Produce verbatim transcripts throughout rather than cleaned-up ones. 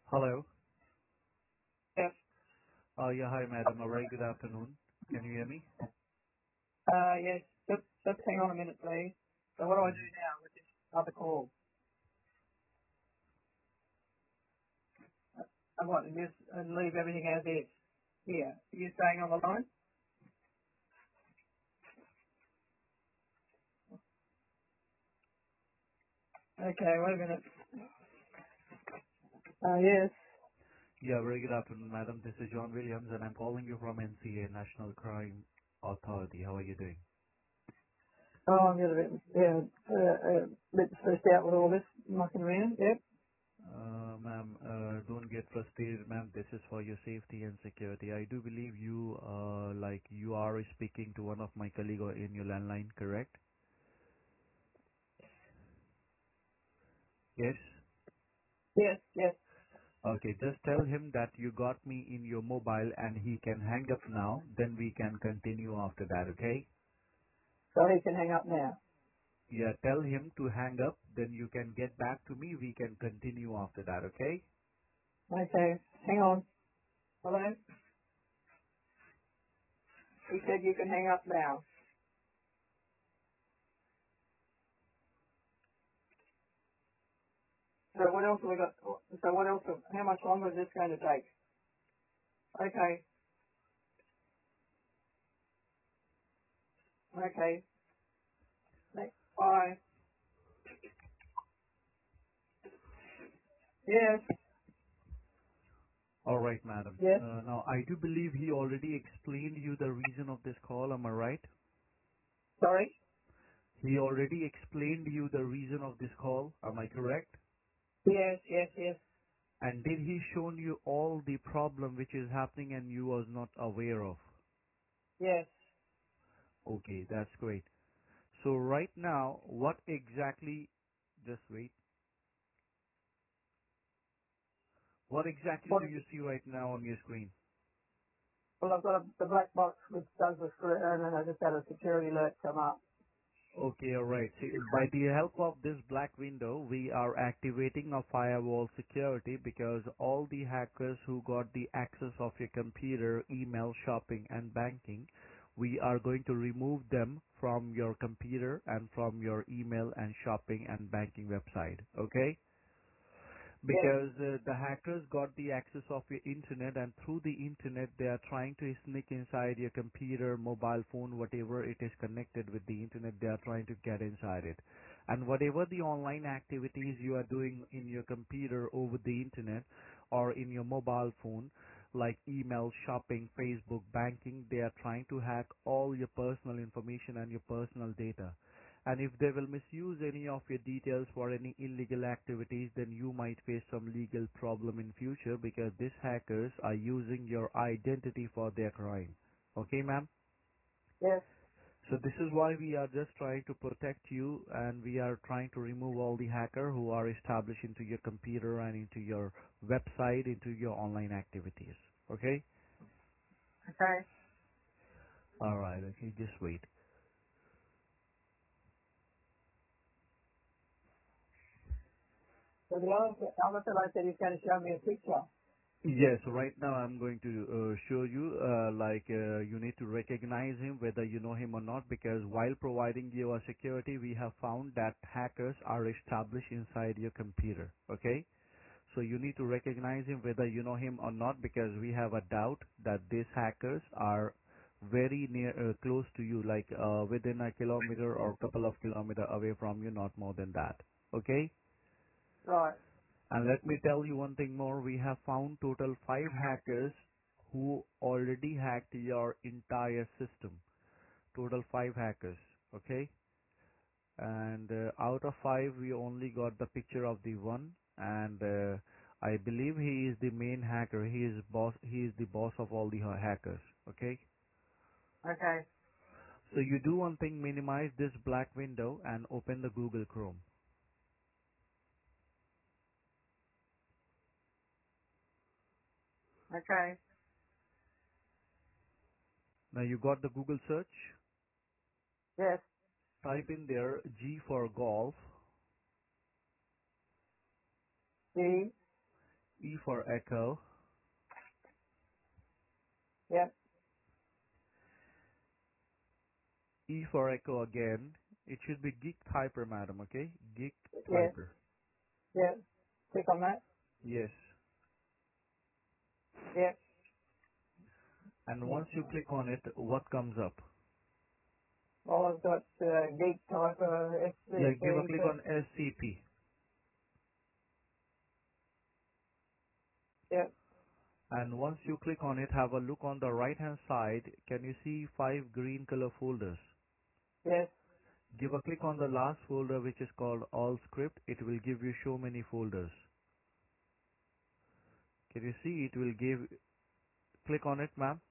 Hello. Yes. Uh, yeah, hi, madam. A very good afternoon. Can you hear me? Uh, yes. Just, just hang on a minute, please. So what do I do Mhm. now with this other call? I want to just uh, leave everything as is. Here. Are you staying on the line? Okay, wait a minute. Uh, yes. Yeah, very good afternoon, madam. This is John Williams, and I'm calling you from N C A, National Crime Authority. How are you doing? Oh, I'm getting a bit, yeah, uh, uh, a bit stressed out with all this mucking around. Yep. Uh, ma'am, uh, don't get frustrated, ma'am. This is for your safety and security. I do believe you, uh, like, you are speaking to one of my colleague in your landline, correct? Yes? Yes, yes. Okay, just tell him that you got me in your mobile and he can hang up now. Then we can continue after that, okay? So he can hang up now. Yeah, tell him to hang up, then you can get back to me. We can continue after that, okay? Okay, hang on. Hello? He said you can hang up now. So what else have we got? So what else, how much longer is this going to take? Okay, okay. Bye. Yes. All right, madam. Yes. Uh, now, I do believe he already explained you the reason of this call. Am I right? Sorry? He already explained you the reason of this call. Am I correct? Yes, yes, yes. And did he shown you all the problem which is happening and you was not aware of? Yes. Okay, that's great. So right now, what exactly, just wait, what exactly What, do you see right now on your screen? well, I've got a, the black box which does the screen, and then I just had a security alert come up. Okay, all right. See, by the help of this black window, we are activating a firewall security because all the hackers who got the access of your computer, email, shopping, and banking, we are going to remove them from your computer and from your email and shopping and banking website. Okay? Yes. Because uh, the hackers got the access of your internet, and through the internet they are trying to sneak inside your computer, mobile phone, whatever it is connected with the internet, they are trying to get inside it. And whatever the online activities you are doing in your computer over the internet or in your mobile phone, like email, shopping, Facebook, banking, they are trying to hack all your personal information and your personal data. And if they will misuse any of your details for any illegal activities, then you might face some legal problem in future because these hackers are using your identity for their crime. Okay, ma'am? Yes. So this is why we are just trying to protect you, and we are trying to remove all the hacker who are established into your computer and into your website, into your online activities. Okay? Okay. Alright, okay, just wait. So the other, other fellow said he's going to show me a picture. Yes, right now I'm going to uh, show you, uh, like, uh, you need to recognize him whether you know him or not, because while providing you a security, we have found that hackers are established inside your computer. Okay? So you need to recognize him whether you know him or not, because we have a doubt that these hackers are very near, uh, close to you, like uh, within a kilometer or couple of kilometer away from you, not more than that. Okay? Right. And let me tell you one thing more. We have found total five hackers who already hacked your entire system. Total five hackers. Okay? And uh, out of five, we only got the picture of the one. And uh, I believe he is the main hacker. He is boss. He is the boss of all the ha- hackers. Okay? Okay. So you do one thing: minimize this black window and open the Google Chrome. Okay. Now you got the Google search. Yes. Type in there G for golf, D. E for Echo. Yep. E for Echo again. It should be Geek Typer, madam, okay? Geek Yes. Typer. Yep. Click on that. Yes. Yep. And once you click on it, what comes up? Well, I've got uh, Geek Typer, Yeah, give a S C P, click but on S C P. yep. And once you click on it, have a look on the right hand side. Can you see five green color folders? Yes. Give a click on the last folder, which is called All Script. It will give you so many folders. Can you see? It will give, click on it, ma'am.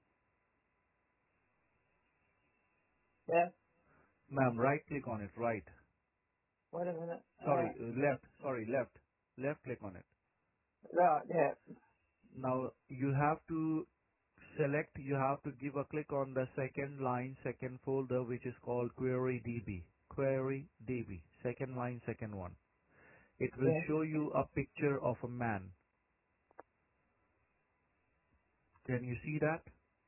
Yes. Ma'am, right click on it, right. Wait a minute. Uh, Sorry, uh, left, sorry, left. Left click on it. right. Yeah. Now you have to select, you have to give a click on the second line, second folder, which is called Query D B. Query D B. Second line, second one. It will Yes. show you a picture of a man. Can you see that?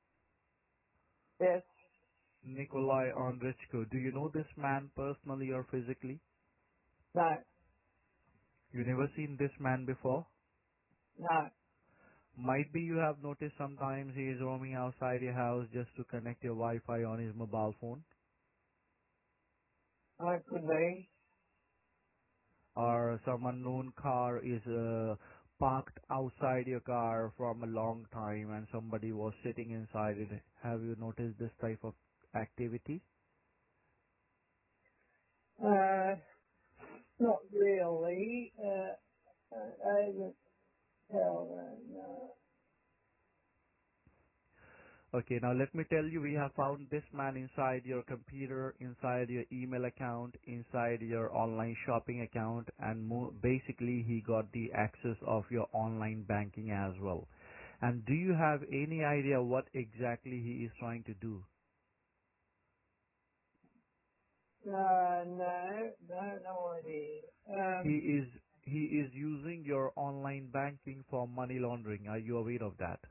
Yes. Nikolai Andrechko. Do you know this man personally or physically? No. You never seen this man before? No. Might be you have noticed sometimes he is roaming outside your house just to connect your Wi-Fi on his mobile phone. I could be. Or some unknown car is uh, parked outside your car from a long time and somebody was sitting inside it. Have you noticed this type of activity? Uh, not really. Uh, uh, I haven't tell. Uh, no. Okay, now let me tell you, we have found this man inside your computer, inside your email account, inside your online shopping account, and mo- basically he got the access of your online banking as well. And do you have any idea what exactly he is trying to do? No, no, no, no idea. He Um, is he is using your online banking for money laundering. Are you aware of that?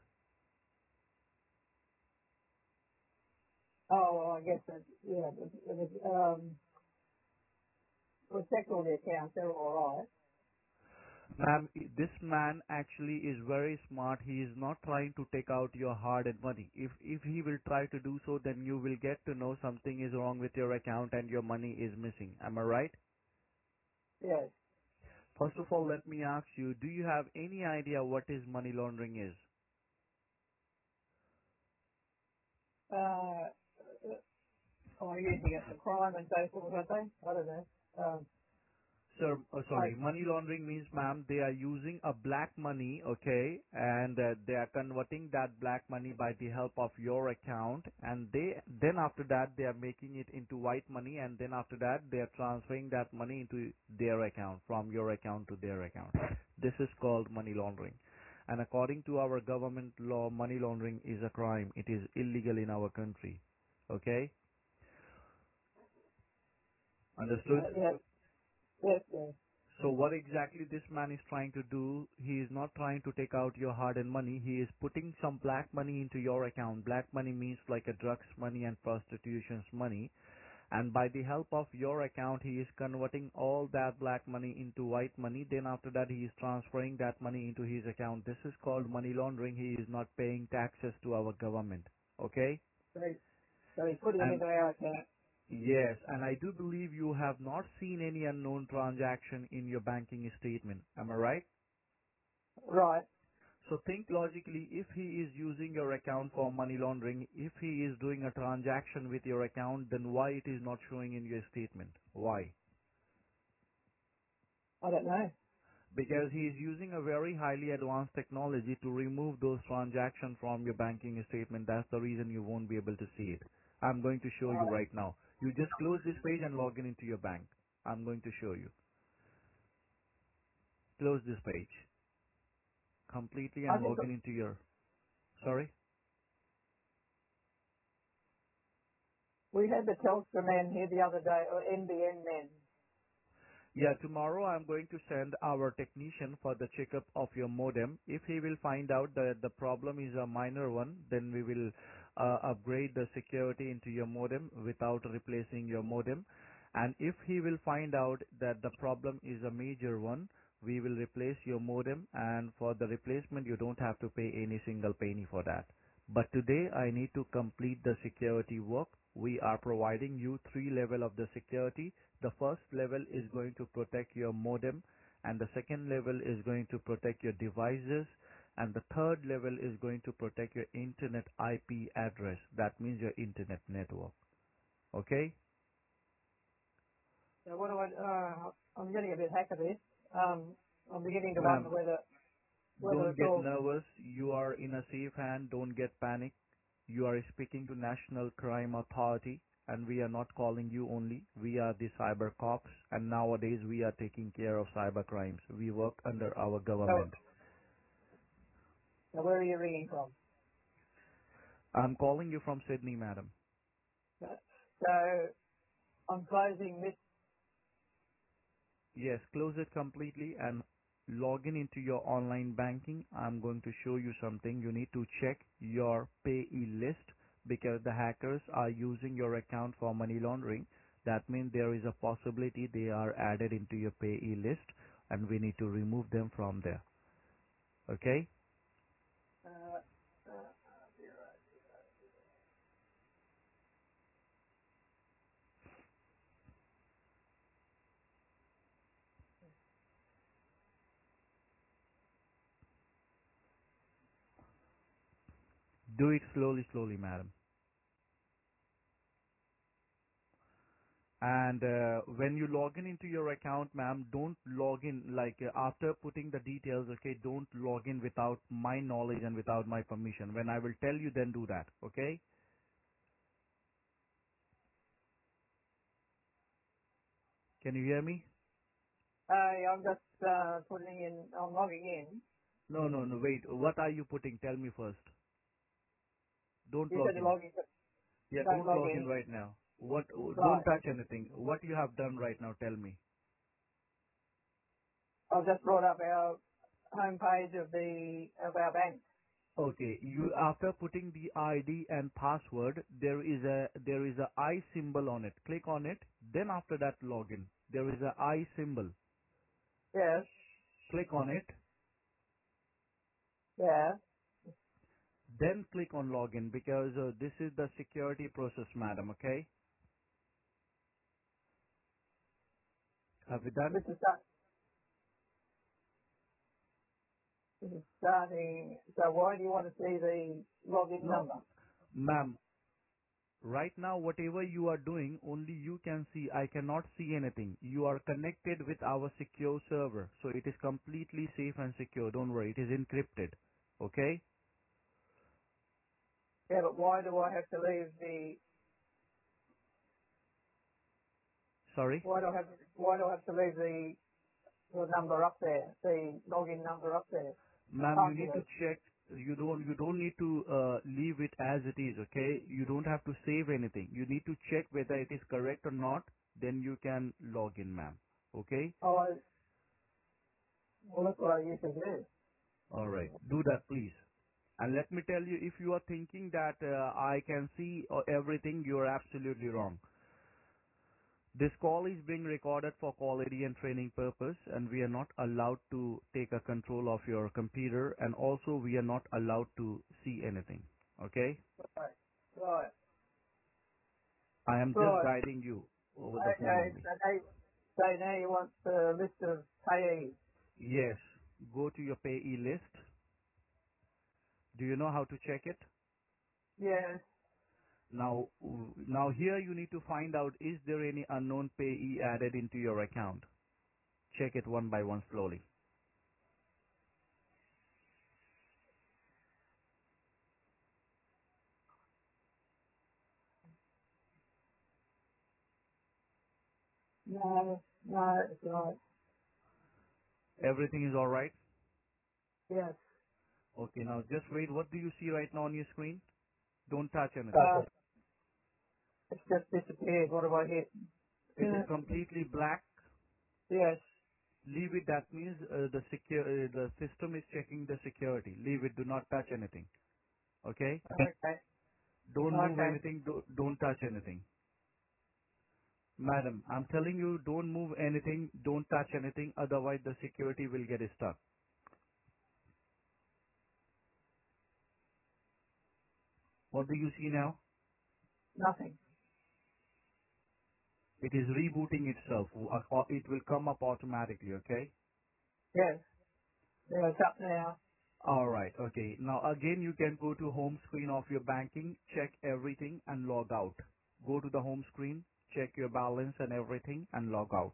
oh, well, I guess it, yeah, it, it was, um, we'll check all the accounts, they're alright. Ma'am, this man actually is very smart. He is not trying to take out your hard-earned money. If if he will try to do so, then you will get to know something is wrong with your account and your money is missing. Am I right? Yes. First of all, let me ask you, do you have any idea what is money laundering is? Uh, oh, using it for crime and so forth, I think. I don't know. Um, Sir, uh, sorry, like, money laundering means, ma'am, they are using a black money, okay, and uh, they are converting that black money by the help of your account, and they then after that they are making it into white money, and then after that they are transferring that money into their account, from your account to their account. This is called money laundering. And according to our government law, money laundering is a crime. It is illegal in our country. Okay? uh, Understood? yes, yes, yes. So what exactly this man is trying to do, he is not trying to take out your hard-earned money. He is putting some black money into your account. Black money means like a drugs money and prostitution's money. And by the help of your account, he is converting all that black money into white money. Then after that, he is transferring that money into his account. This is called money laundering. He is not paying taxes to our government. Okay? So, so he put it And into our account. yes, and I do believe you have not seen any unknown transaction in your banking statement. Am I right? Right. So think logically, if he is using your account for money laundering, if he is doing a transaction with your account, then why it is not showing in your statement? Why? I don't know. Because he is using a very highly advanced technology to remove those transactions from your banking statement. That's the reason you won't be able to see it. I'm going to show you right now. You just close this page and log in into your bank. I'm going to show you. Close this page completely I and think log in into your, sorry? we had the Telstra men here the other day, or N B N men. Yeah, tomorrow I'm going to send our technician for the checkup of your modem. If he will find out that the problem is a minor one, then we will uh, upgrade the security into your modem without replacing your modem. And if he will find out that the problem is a major one, we will replace your modem, and for the replacement you don't have to pay any single penny for that. But today I need to complete the security work. We are providing you three level of the security. The first level is going to protect your modem, and the second level is going to protect your devices, and the third level is going to protect your internet I P address. That means your internet network. Okay? So what do I, uh, I'm getting a bit hack of this. Um, I'm beginning to wonder Ma'am, whether, whether don't it's get all, nervous. You are in a safe hand. Don't get panic. You are speaking to National Crime Authority, and we are not calling you only. We are the cyber cops, and nowadays we are taking care of cyber crimes. We work under our so, government. so where are you ringing from? I'm calling you from Sydney, madam. So I'm closing this. Yes, close it completely and log in into your online banking. I'm going to show you something. You need to check your payee list because the hackers are using your account for money laundering. That means there is a possibility they are added into your payee list and we need to remove them from there. Okay? Uh, uh, Do it slowly, slowly, madam. And uh, when you log in into your account, ma'am, don't log in like uh, after putting the details, okay? Don't log in without my knowledge and without my permission. When I will tell you, then do that, okay? Can you hear me? I, I'm just uh, putting in, I'm logging in. No, no, no, wait. What are you putting? Tell me first. Don't You log said to in. log in, Yeah, don't don't log log in in. right now. What? Don't Right. touch anything. What you have done right now, tell me. I've just brought up our homepage of the, of our bank. Okay, you after putting the I D and password, there is a there is a I symbol on it. Click on it. Then after that, login. There is a I symbol. Yes. Click on it. Yeah. Then click on login because uh, this is the security process, madam. Okay, have you done? This is start, this is starting. So why do you want to see the login No, number? ma'am. Right now, whatever you are doing, only you can see. I cannot see anything. You are connected with our secure server, so it is completely safe and secure. Don't worry, it is encrypted. Okay? Yeah, but why do I have to leave the, Sorry? why do I have, why do I have to leave the, the number up there, the login number up there? Ma'am, you need to Password. check. You don't, you don't need to uh, leave it as it is, okay? You don't have to save anything. You need to check whether it is correct or not. Then you can log in, ma'am. Okay? Oh, I, well, that's what I usually do. Alright. Do that, please. And let me tell you, if you are thinking that uh, I can see uh, everything, you are absolutely wrong. This call is being recorded for quality and training purpose, and we are not allowed to take a control of your computer, and also we are not allowed to see anything. Okay? Right. Right. I am just Right. guiding you over the phone Okay. only. So now, so now you want the list of payees. Yes. Go to your payee list. Do you know how to check it? Yes. Now, w- now here you need to find out, is there any unknown payee added into your account? Check it one by one slowly. No. No, it's right. Everything is alright? Yes. Okay, now just wait. What do you see right now on your screen? Don't touch anything. Uh, it's just disappeared. What have I hit? It is completely black. Yes. Leave it. That means uh, the secure uh, the system is checking the security. Leave it. Do not touch anything. Okay? Okay. Don't move Okay. anything. Do, don't touch anything. Madam, I'm telling you, don't move anything. Don't touch anything. Otherwise, the security will get stuck. What do you see now? Nothing. It is rebooting itself. Uh, uh, It will come up automatically. Okay? Yes. Yeah, it's up now. All right. Okay. Now again, you can go to home screen of your banking, check everything, and log out. Go to the home screen, check your balance and everything, and log out.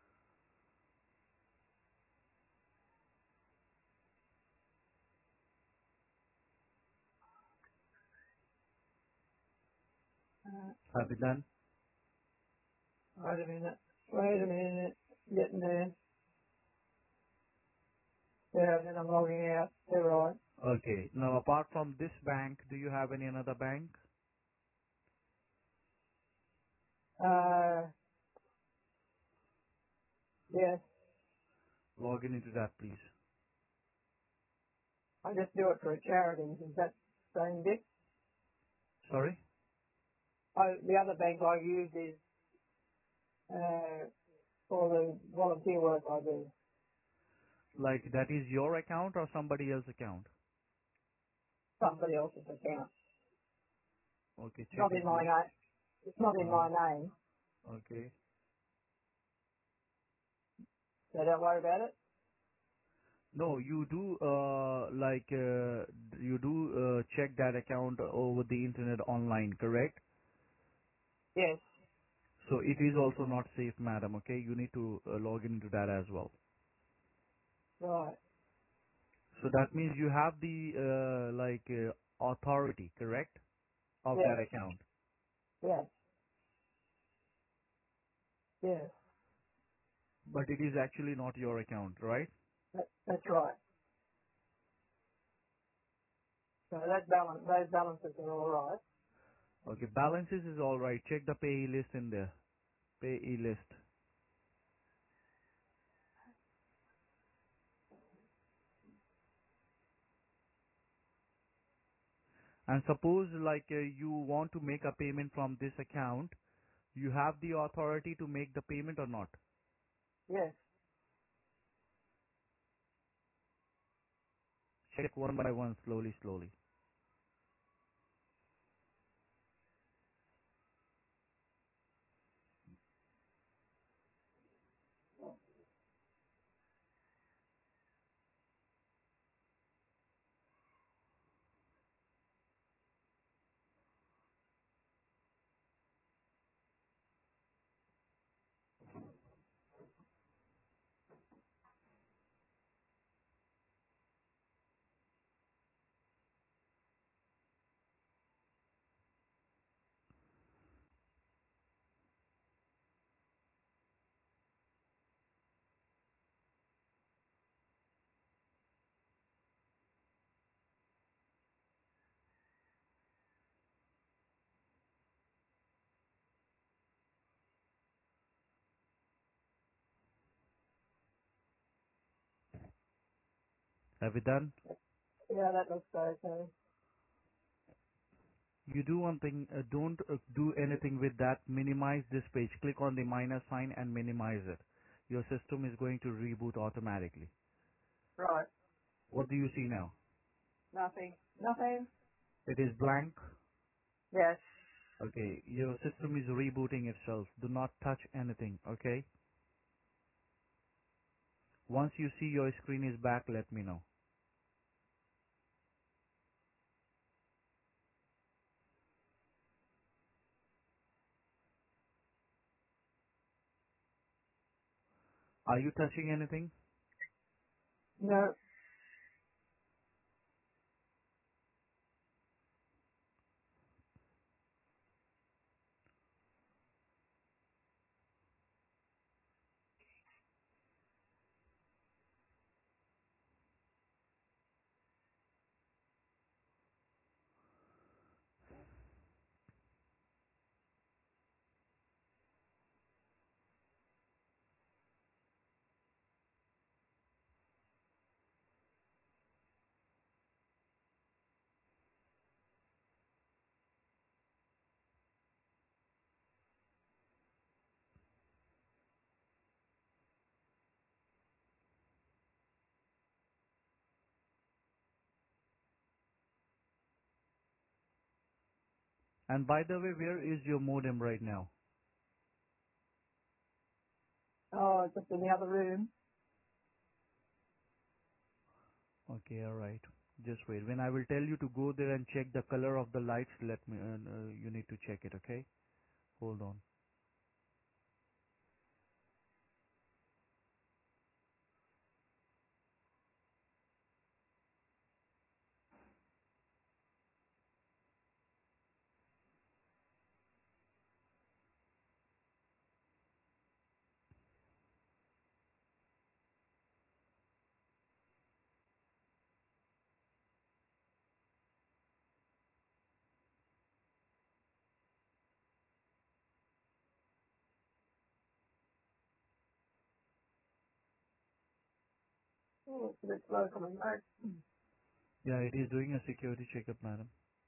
Uh, Have you done? wait a minute. Wait a minute. Getting there. Yeah, then I'm logging out. You're right. Okay. Now, apart from this bank, do you have any another bank? Uh, yes. Log in into that, please. I just do it for a charity. Is that same bit? Sorry? I, the other bank I use is, uh, for the volunteer work I do. Like that is your account or somebody else's account? Somebody else's account. Okay, It's check not it, in my please. name. It's not in Uh-huh. my name. Okay. So don't worry about it. No, you do uh, like uh, you do uh, check that account over the internet online, correct? Yes. So it is also not safe, madam. Okay, you need to uh, log into that as well. Right. So that means you have the uh, like uh, authority, correct, of Yes. that account. Yes. Yes. But it is actually not your account, right? That, that's right. So that balance, those balances are all right. Okay, balances is all right. Check the payee list in there. Payee list. And suppose like uh, you want to make a payment from this account, you have the authority to make the payment or not? Yes. Check one by one, slowly, slowly. Have you done? Yeah, that looks okay. You do one thing, uh, don't uh, do anything with that. Minimize this page. Click on the minus sign and minimize it. Your system is going to reboot automatically. Right. What do you see now? Nothing. Nothing. It is blank. Yes. Okay, your system is rebooting itself. Do not touch anything, okay? Once you see your screen is back, let me know. Are you touching anything? No. And by the way, where is your modem right now? Oh, just in the other room. Okay, all right. Just wait. When I will tell you to go there and check the color of the lights, let me. Uh, uh, you need to check it. Okay. Hold on. Oh, it's a bit slow coming back. Yeah, it is doing a security checkup, madam.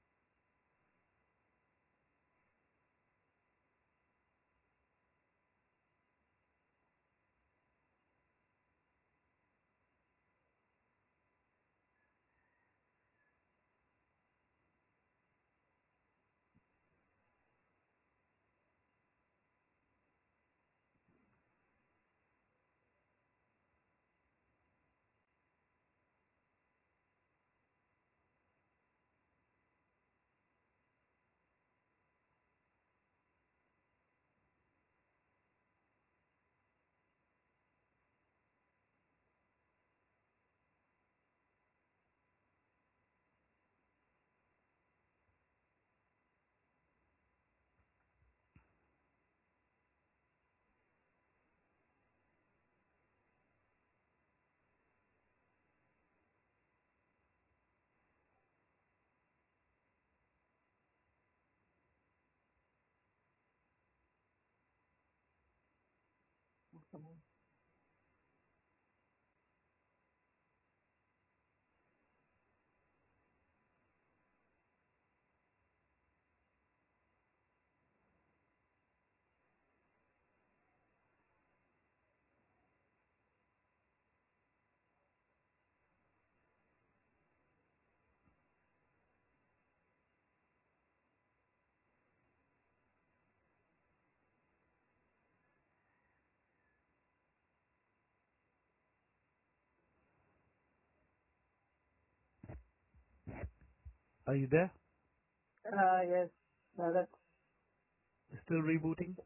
Are you there? Uh, yes. No, that's Still rebooting?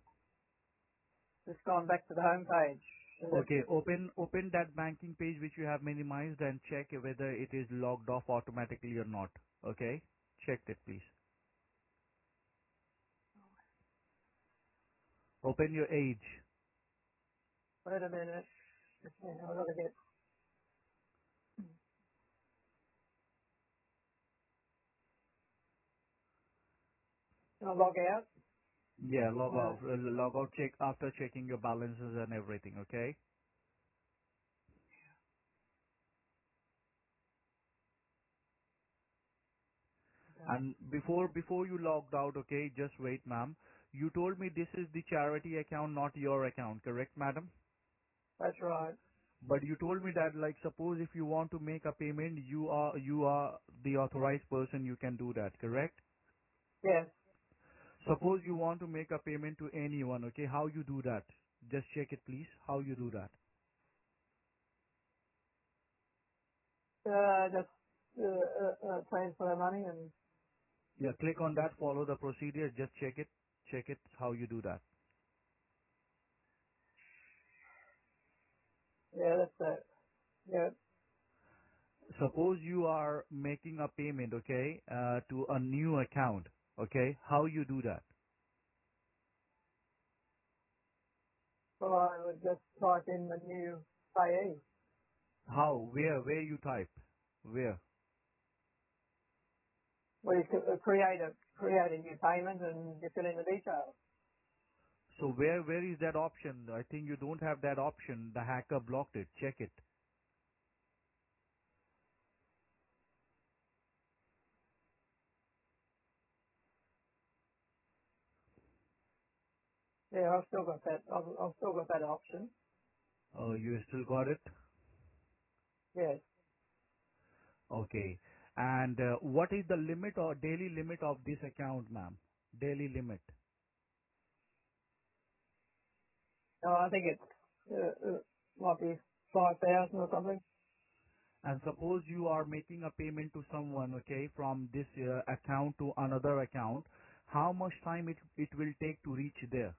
just gone back to the home page. Is it? Okay, open open that banking page which you have minimized and check whether it is logged off automatically or not. Okay? Check it, please. Open your age. Wait a minute. Okay, I've got to get, I'll log out. Yeah, log Uh, out. uh, Log out check after checking your balances and everything. Okay? okay. And before before you logged out, okay, just wait, ma'am. You told me this is the charity account, not your account, correct, madam? That's right. But you told me that, like, suppose if you want to make a payment, you are you are the authorized person. You can do that, correct? Yes. Suppose you want to make a payment to anyone, okay? How you do that? Just check it, please. How you do that? Uh, just, uh, uh, uh, transfer money and, Yeah, click on that. Follow the procedure. Just check it. Check it. How you do that? yeah, that's it. Yeah. Suppose you are making a payment, okay, uh, to a new account, okay? How you do that? Well, I would just type in the new payee. How? Where? Where you type? Where? Well, you could uh, create a, create a new payment and you fill in the details. So where? Where is that option? I think you don't have that option. The hacker blocked it. Check it. Yeah, I've still got that, I've, I've still got that option. Oh, you still got it? Yes. Okay. And uh, what is the limit or daily limit of this account, ma'am? daily limit. No, I think it's uh, uh, might be five thousand or something. And suppose you are making a payment to someone, okay, from this uh, account to another account, how much time it, it will take to reach there?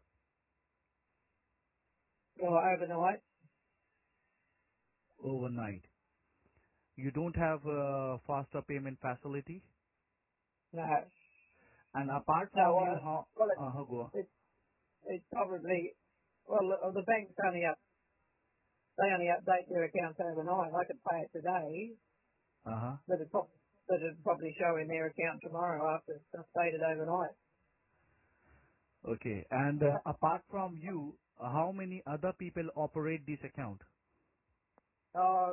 Or overnight. Overnight. You don't have a faster payment facility? No. And apart No, from you, uh, how, well, it, uh, how go? it, it's probably, well, the the bank's only up, they only update their accounts overnight. I could pay it today, Uh-huh. but it prob- but it'd probably show in their account tomorrow after it's updated overnight. Okay. And uh, apart from you, uh, how many other people operate this account? Oh,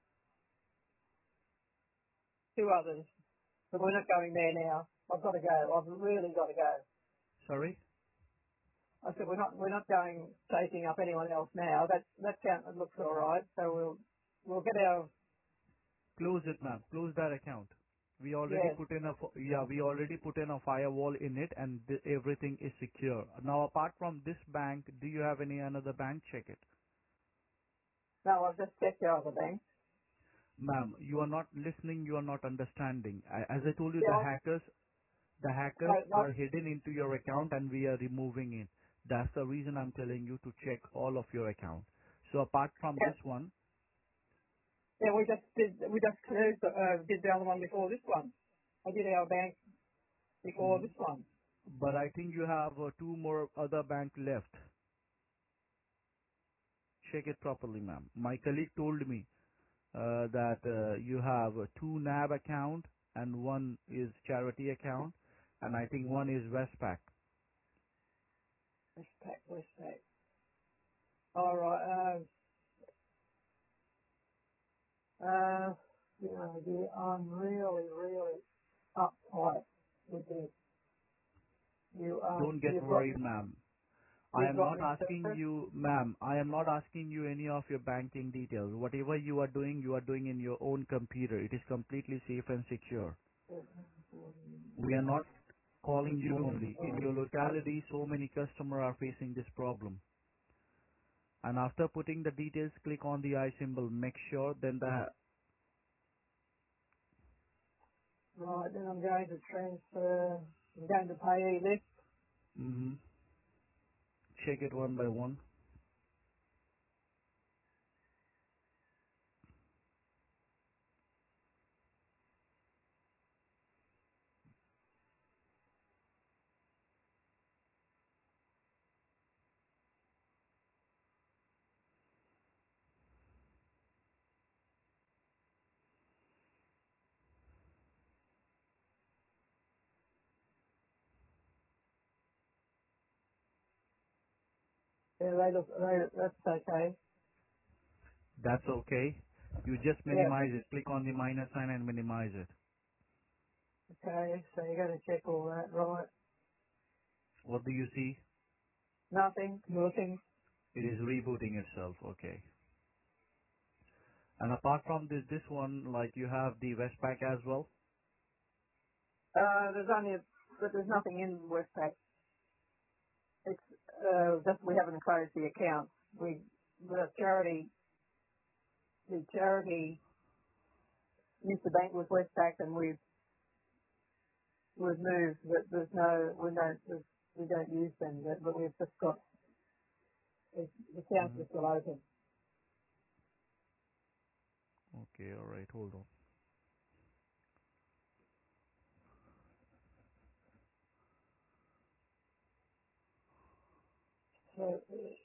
two others. But we're not going there now. I've got to go. I've really got to go. Sorry? I said we're not we're not going chasing up anyone else now. That that count looks all right. So we'll we'll get our Close it, ma'am. Close that account. We already yes. put in a f- yeah, we already put in a firewall in it, and th- everything is secure. Now, apart from this bank, do you have any another bank? Check it, No, I've just checked the other bank. ma'am. You are not listening. You are not understanding. I, as I told you, the Yeah, hackers, the hackers no, not were hidden into your account, and we are removing it. That's the reason I'm telling you to check all of your account. So, apart from yeah, this one, yeah. We just did we just closed, uh, did the other one before this one. I did our bank before mm, this one. but I think you have uh, two more other bank left. Check it properly, ma'am. My colleague told me uh, that uh, you have uh, two N A B account and one is charity account, and I think one is Westpac. Respect, respect. All right. Uh, uh, you know, dear, I'm really, really uptight with this. You um, Don't get you've got worried, ma'am. I you've am got not me asking served. you, ma'am, I am not asking you any of your banking details. Whatever you are doing, you are doing in your own computer. It is completely safe and secure. We are not calling you only. In your locality, so many customers are facing this problem. And after putting the details, click on the I symbol. Make sure then the Right, then I'm going to transfer. I'm going to pay this. hmm check it one by one. Yeah, they look. They, that's okay. That's okay. You just Yeah. minimize it. Click on the minus sign and minimize it. Okay. So you're going to check all that, right? What do you see? Nothing. Nothing. It is rebooting itself. Okay. And apart from this, this one, like you have the Westpac as well. Uh, there's only, a, but there's nothing in Westpac. It's uh, just we haven't closed the account. We the charity, the charity used to bank with Westpac, and we've we've moved. But there's no, we don't, there's, we don't use them. But, but we've just got it's, the accounts hmm are still open. Okay. All right. Hold on. So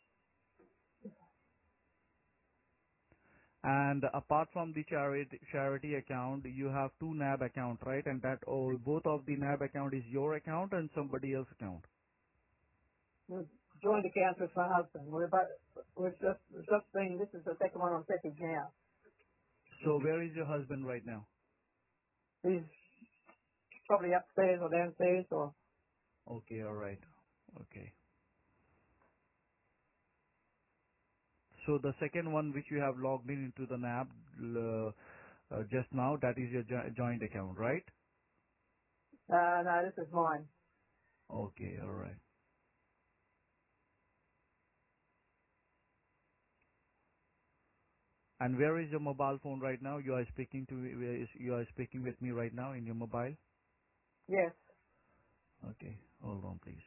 And apart from the charity charity account, you have two N A B account, right? And that all both of the N A B account is your account and somebody else account. we've joined accounts with my husband. We're both, we've just we've just been. This is the second one on second now. So where is your husband right now? He's probably upstairs or downstairs or Okay. All right. Okay. So the second one which you have logged in into the N A B uh, uh, just now, that is your jo- joint account, right? uh, no, this is mine. Okay, all right. And where is your mobile phone right now? You are speaking to where is- you are speaking with me right now in your mobile. Yes. Okay, hold on, please.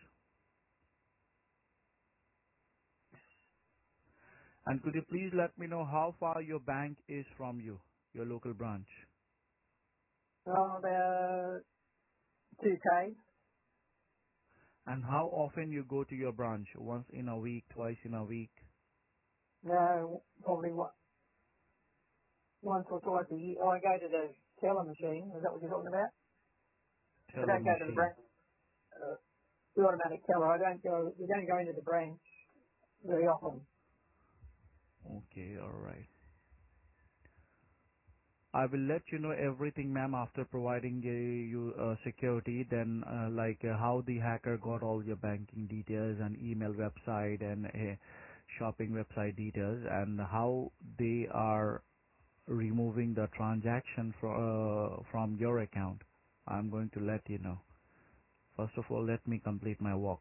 And could you please let me know how far your bank is from you, your local branch, Oh, about two K. and how often you go to your branch? Once in a week, twice in a week, No, probably what, once or twice a year. Oh, I go to the teller machine. Is that what you're talking about? I teller don't go to the machine. branch, uh, the automatic teller. I don't go, we don't go into the branch very often. Okay, all right. I will let you know everything, ma'am, after providing uh, you uh, security. Then, uh, like uh, how the hacker got all your banking details and email website and uh, shopping website details, and how they are removing the transaction fro- uh, from your account. I'm going to let you know. First of all, let me complete my walk.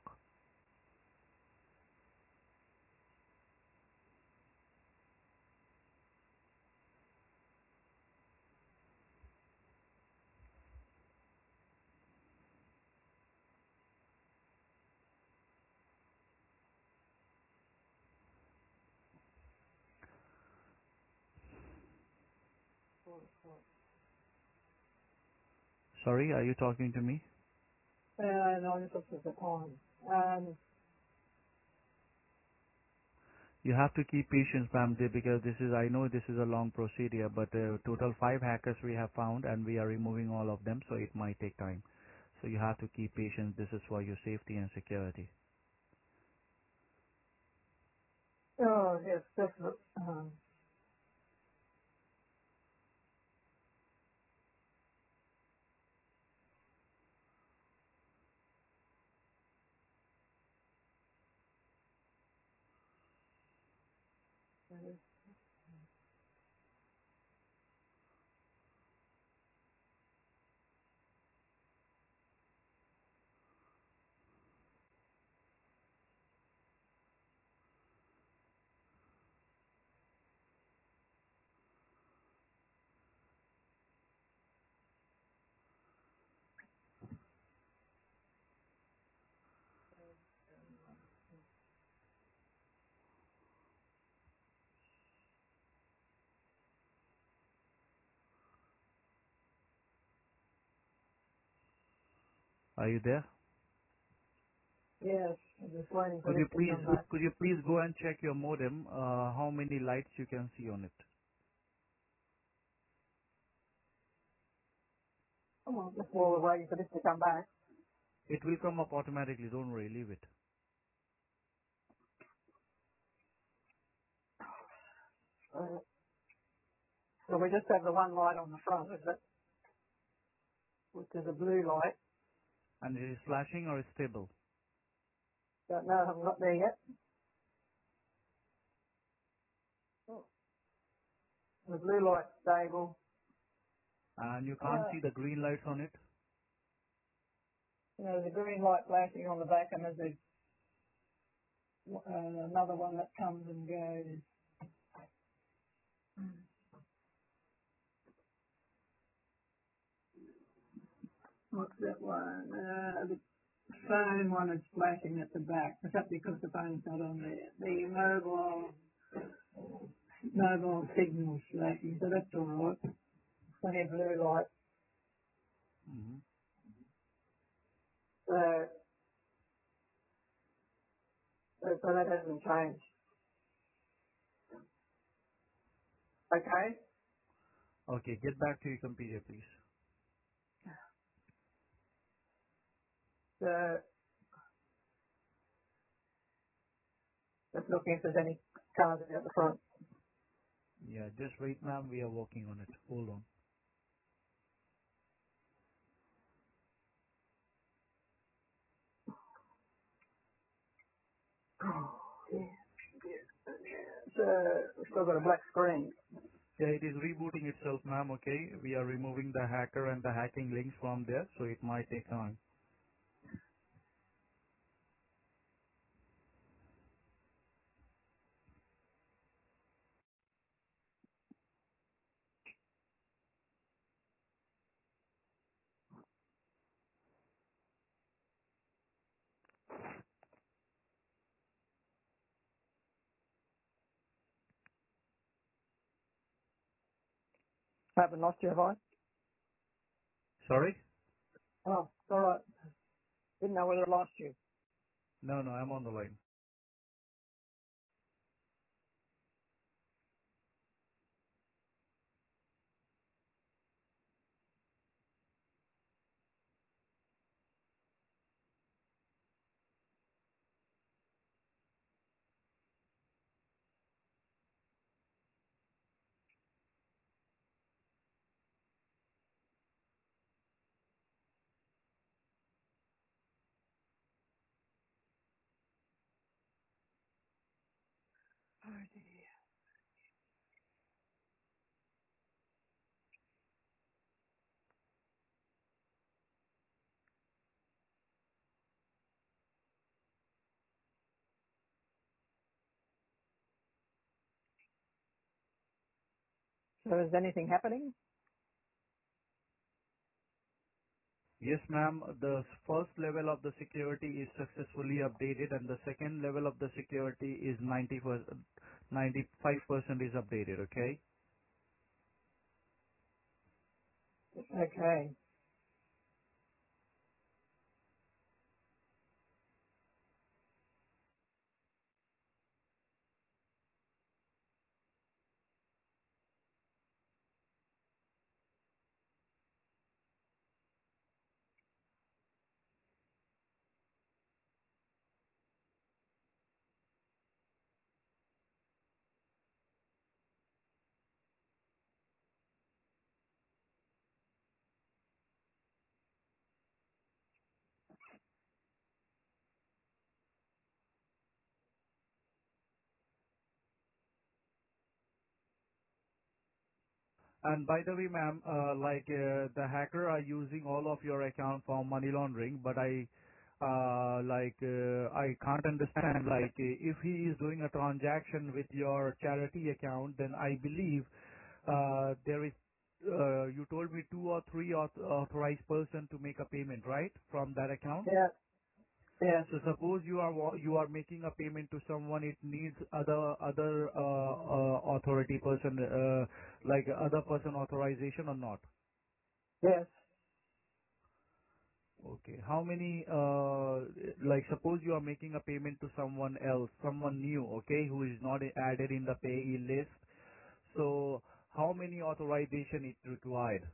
Sorry, are you talking to me? Uh, no, this is the time. Um, You have to keep patience, ma'am, th- because this is, I know this is a long procedure, but uh, total five hackers we have found and we are removing all of them, so it might take time. So you have to keep patience. This is for your safety and security. oh, yes, that's, um, Are you there? yes, I'm just waiting for Could this you to please, come back. could you please go and check your modem, uh, how many lights you can see on it? Come on, just while we're waiting for this to come back. It will come up automatically, don't worry, leave it. Uh, so we just have the one light on the front, is it? Which is a blue light. And it is flashing or it's stable? Don't know, I'm not there yet. Oh, the blue light's stable. And you can't Uh, see the green lights on it? you know, there's a green light flashing on the back and there's a, uh, another one that comes and goes. What's that one? Uh, the phone one is flashing at the back. Is that because the phone's not on there? The mobile, mobile signal's flashing, so that's alright. Plenty of blue light. Hmm. So, so so that hasn't changed. Okay? Okay, get back to your computer, please. So, just looking if there's any cars at the front. Yeah, just wait, ma'am. We are working on it. Hold on. So, we've still got a black screen. Yeah, it is rebooting itself, ma'am. Okay, we are removing the hacker and the hacking links from there, so it might take time. I haven't lost you, have I? Sorry? Oh, it's all right. Didn't know whether I lost you. No, no, I'm on the line. Oh, dear. So is anything happening? Yes, ma'am. The first level of the security is successfully updated, and the second level of the security is ninety percent, ninety-five percent is updated, okay? Okay. And by the way, ma'am, uh, like uh, the hacker are using all of your account for money laundering, but I, uh, like uh, I can't understand. Like uh, if he is doing a transaction with your charity account, then I believe uh, there is. Uh, you told me two or three auth- authorized person to make a payment, right, from that account? Yeah. Yes. So suppose you are wa- you are making a payment to someone, it needs other other uh, uh, authority person, uh, like other person authorization or not? Yes. Okay. How many, uh, like suppose you are making a payment to someone else, someone new, okay, who is not added in the payee list. So how many authorization it required?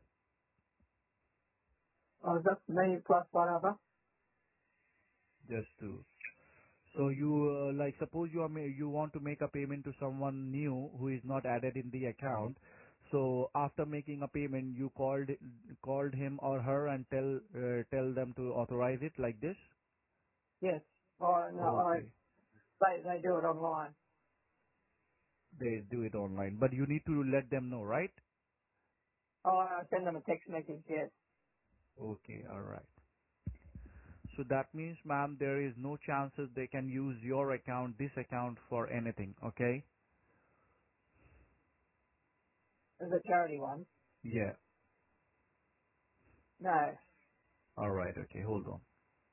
Oh, just me plus one other. Just two. So you, uh, like, suppose you are ma- you want to make a payment to someone new who is not added in the account. So after making a payment, you called called him or her and tell uh, tell them to authorize it like this. Yes. Oh, no, I, Okay, they, they do it online. they do it online, but you need to let them know, right? Oh, I send them a text message, yes. Okay, all right. So that means, ma'am, there is no chances they can use your account, this account for anything. Okay? There's a charity one. Yeah. No. All right. Okay. Hold on.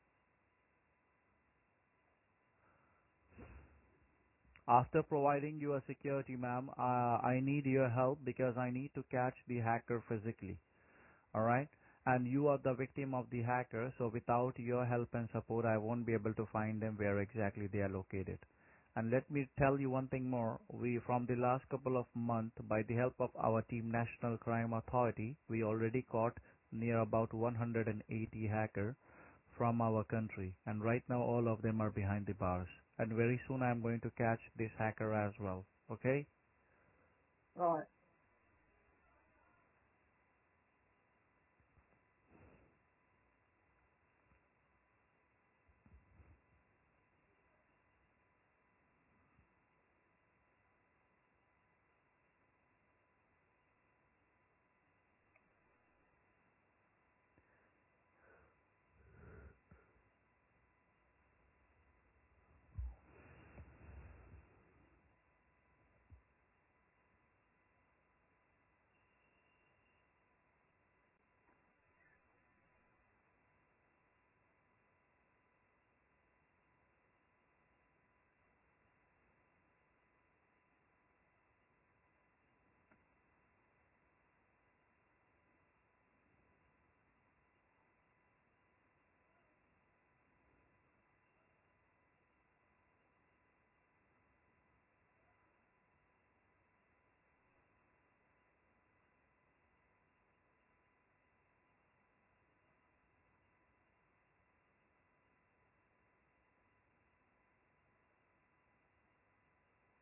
After providing you a security, ma'am, uh, I need your help because I need to catch the hacker physically. All right? And you are the victim of the hacker, so without your help and support, I won't be able to find them where exactly they are located. And let me tell you one thing more. We, from the last couple of months, by the help of our team National Crime Authority, we already caught near about one hundred eighty hackers from our country. And right now all of them are behind the bars. And very soon I'm going to catch this hacker as well. Okay? Right.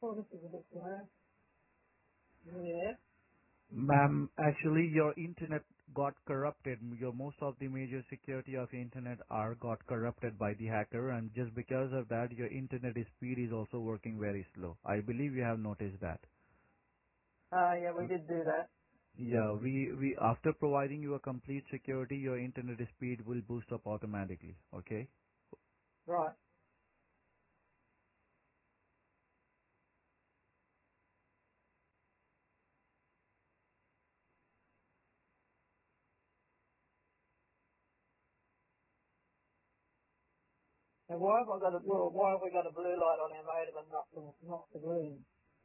Oh, this is a bit slow. Yeah. Ma'am, actually your internet got corrupted. Your most of the major security of your internet are got corrupted by the hacker, and just because of that your internet speed is also working very slow. I believe you have noticed that. Uh, yeah, we did do that. Yeah, we, we after providing you a complete security, your internet speed will boost up automatically. Okay. Right. And why have I got a well, why have we got a blue light on our modem and not the not the green?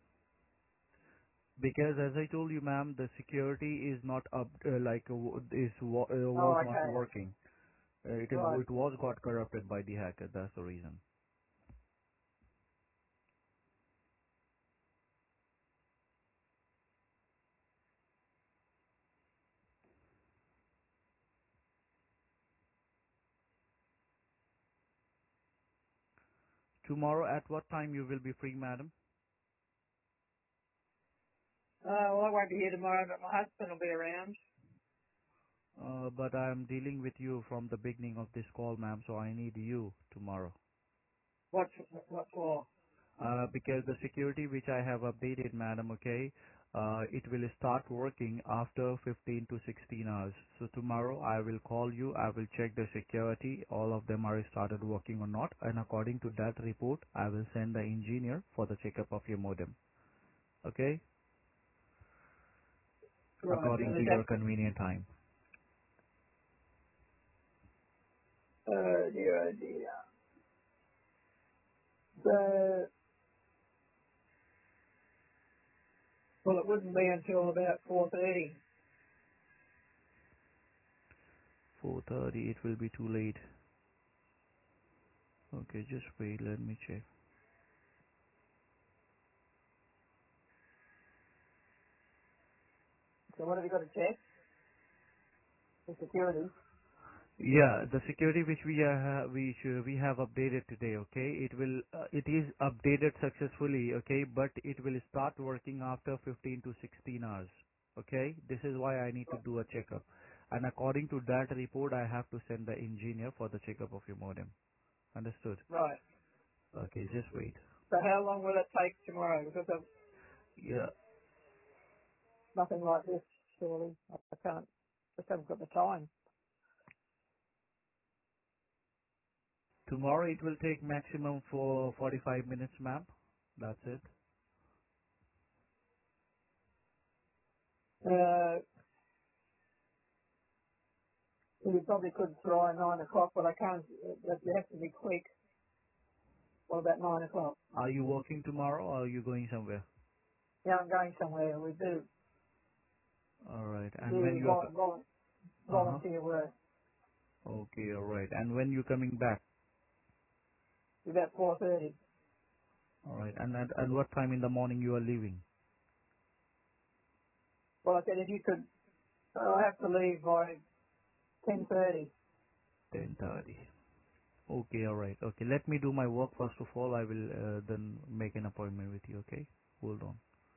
Because as I told you, ma'am, the security is not up, uh, like uh, w- is wa- uh, Oh, was not okay. working. Uh, it is Right. it was got corrupted by the hacker. That's the reason. Tomorrow at what time you will be free, madam? Uh, well, I won't be here tomorrow, but my husband will be around. Uh, but I am dealing with you from the beginning of this call, ma'am. So I need you tomorrow. What what for? Uh, because the security which I have updated, madam, okay, uh, it will start working after fifteen to sixteen hours. So tomorrow I will call you, I will check the security, all of them are started working or not, and according to that report, I will send the engineer for the checkup of your modem, okay, Right. according And to is your that convenient time. uh dear, oh dear. So well, it wouldn't be until about four thirty. four thirty, it will be too late. Okay, just wait, let me check. So what have you got to check? The security. Yeah, the security which we are, which uh, we have updated today, okay? It will, uh, it is updated successfully, okay? But it will start working after fifteen to sixteen hours, okay? This is why I need to do a checkup. And according to that report, I have to send the engineer for the checkup of your modem. Understood? Right. Okay, just wait. So how long will it take tomorrow? Because of Yeah, nothing like this, surely. I I can't. Just haven't got the time. tomorrow it will take maximum for forty-five minutes, ma'am. That's it. Uh, you probably could try nine o'clock, but I can't. It you have to be quick. What about nine o'clock? Are you working tomorrow or are you going somewhere? Yeah, I'm going somewhere. We do Alright, and when do you vol- are, vol- uh-huh. volunteer work. Okay, all right. And when you coming back? About four thirty. All right. And at, at what time in the morning you are leaving? Well, I said if you could, I'll have to leave by ten thirty. ten thirty. Okay, all right. Okay, let me do my work first of all. I will uh, then make an appointment with you, okay? Hold on.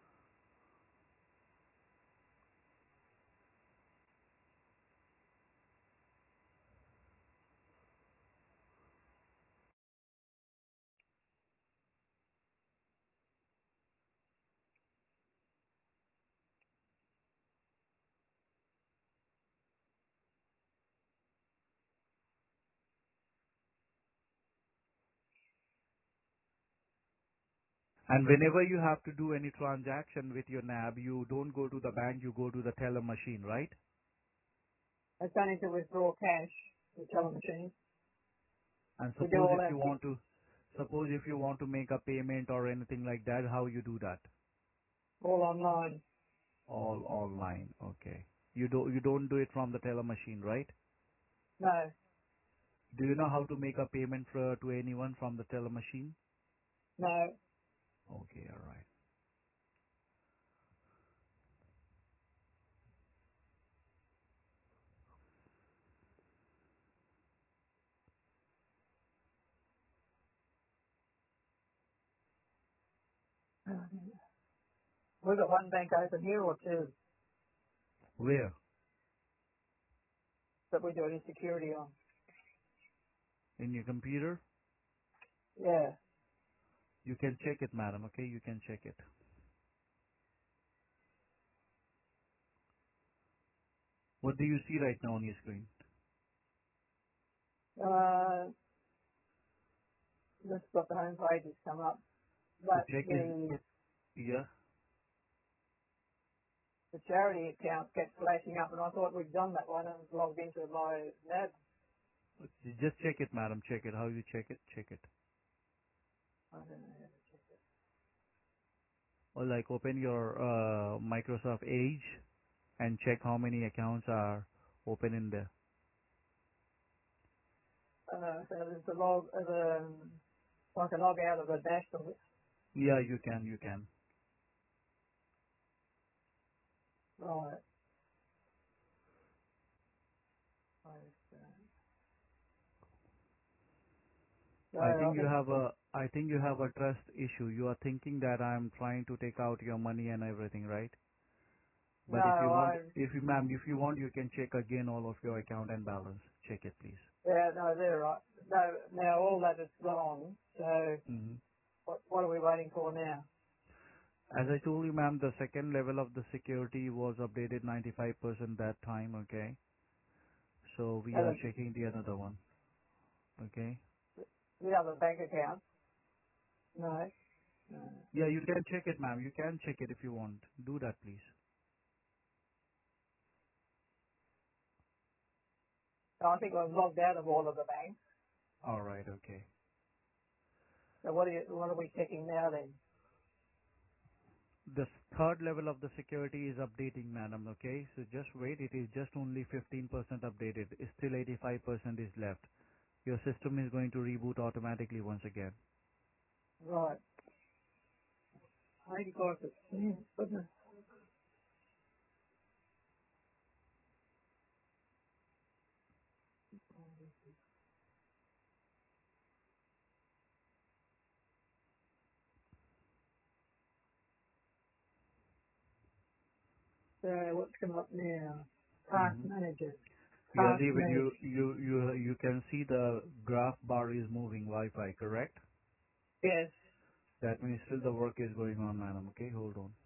And whenever you have to do any transaction with your N A B, you don't go to the bank, you go to the teller machine, right? It's only to withdraw cash, the teller machine. And We do suppose all if that you want to, suppose if you want to make a payment or anything like that, how you do that? all online. All online, okay. You do you don't do it from the teller machine, right? No, Do you know how to make a payment for, to anyone from the teller machine? no. Okay, all right. We've got one bank open here or two Where? that we do any security on. In your computer? Yeah. You can check it, madam, okay? You can check it. What do you see right now on your screen? Uh, just got the home pages come up. The But check the, is, yeah. the charity account kept flashing up and I thought we'd done that one and logged into my N A B. Just check it, madam. Check it. How you check it? Check it. I don't know how to check it. Or like open your uh, Microsoft Edge and check how many accounts are open in there. Uh, so there's the log, uh, the, so I can log out of the dashboard. Yeah, you can. You can. Right. I understand. So I I think you think, have a. I think you have a trust issue. You are thinking that I'm trying to take out your money and everything, right? no, But if you want, I, if you, ma'am, if you want, you can check again all of your account and balance. Check it, please. yeah, no, they're right. No, now all that is gone. So hmm what, what are we waiting for now? As I told you, ma'am, the second level of the security was updated ninety-five percent that time, okay? So we Uh, are checking the another one, okay? the, the other bank account? No. no. Yeah, you can check it, ma'am. You can check it if you want. Do that, please. So I think I've logged out of all of the banks. All right, okay. So what are you, what are we checking now then? The third level of the security is updating, madam, okay? So just wait. It is just only fifteen percent updated. Still eighty-five percent is left. Your system is going to reboot automatically once again. Right. eighty-five percent. Goodness. So what's coming up now? Task hmm manager. Yeah, Task David, manager. you, you, you, you can see the graph bar is moving Wi-Fi, correct? Yes. That means still the work is going on, madam, okay? Hold on.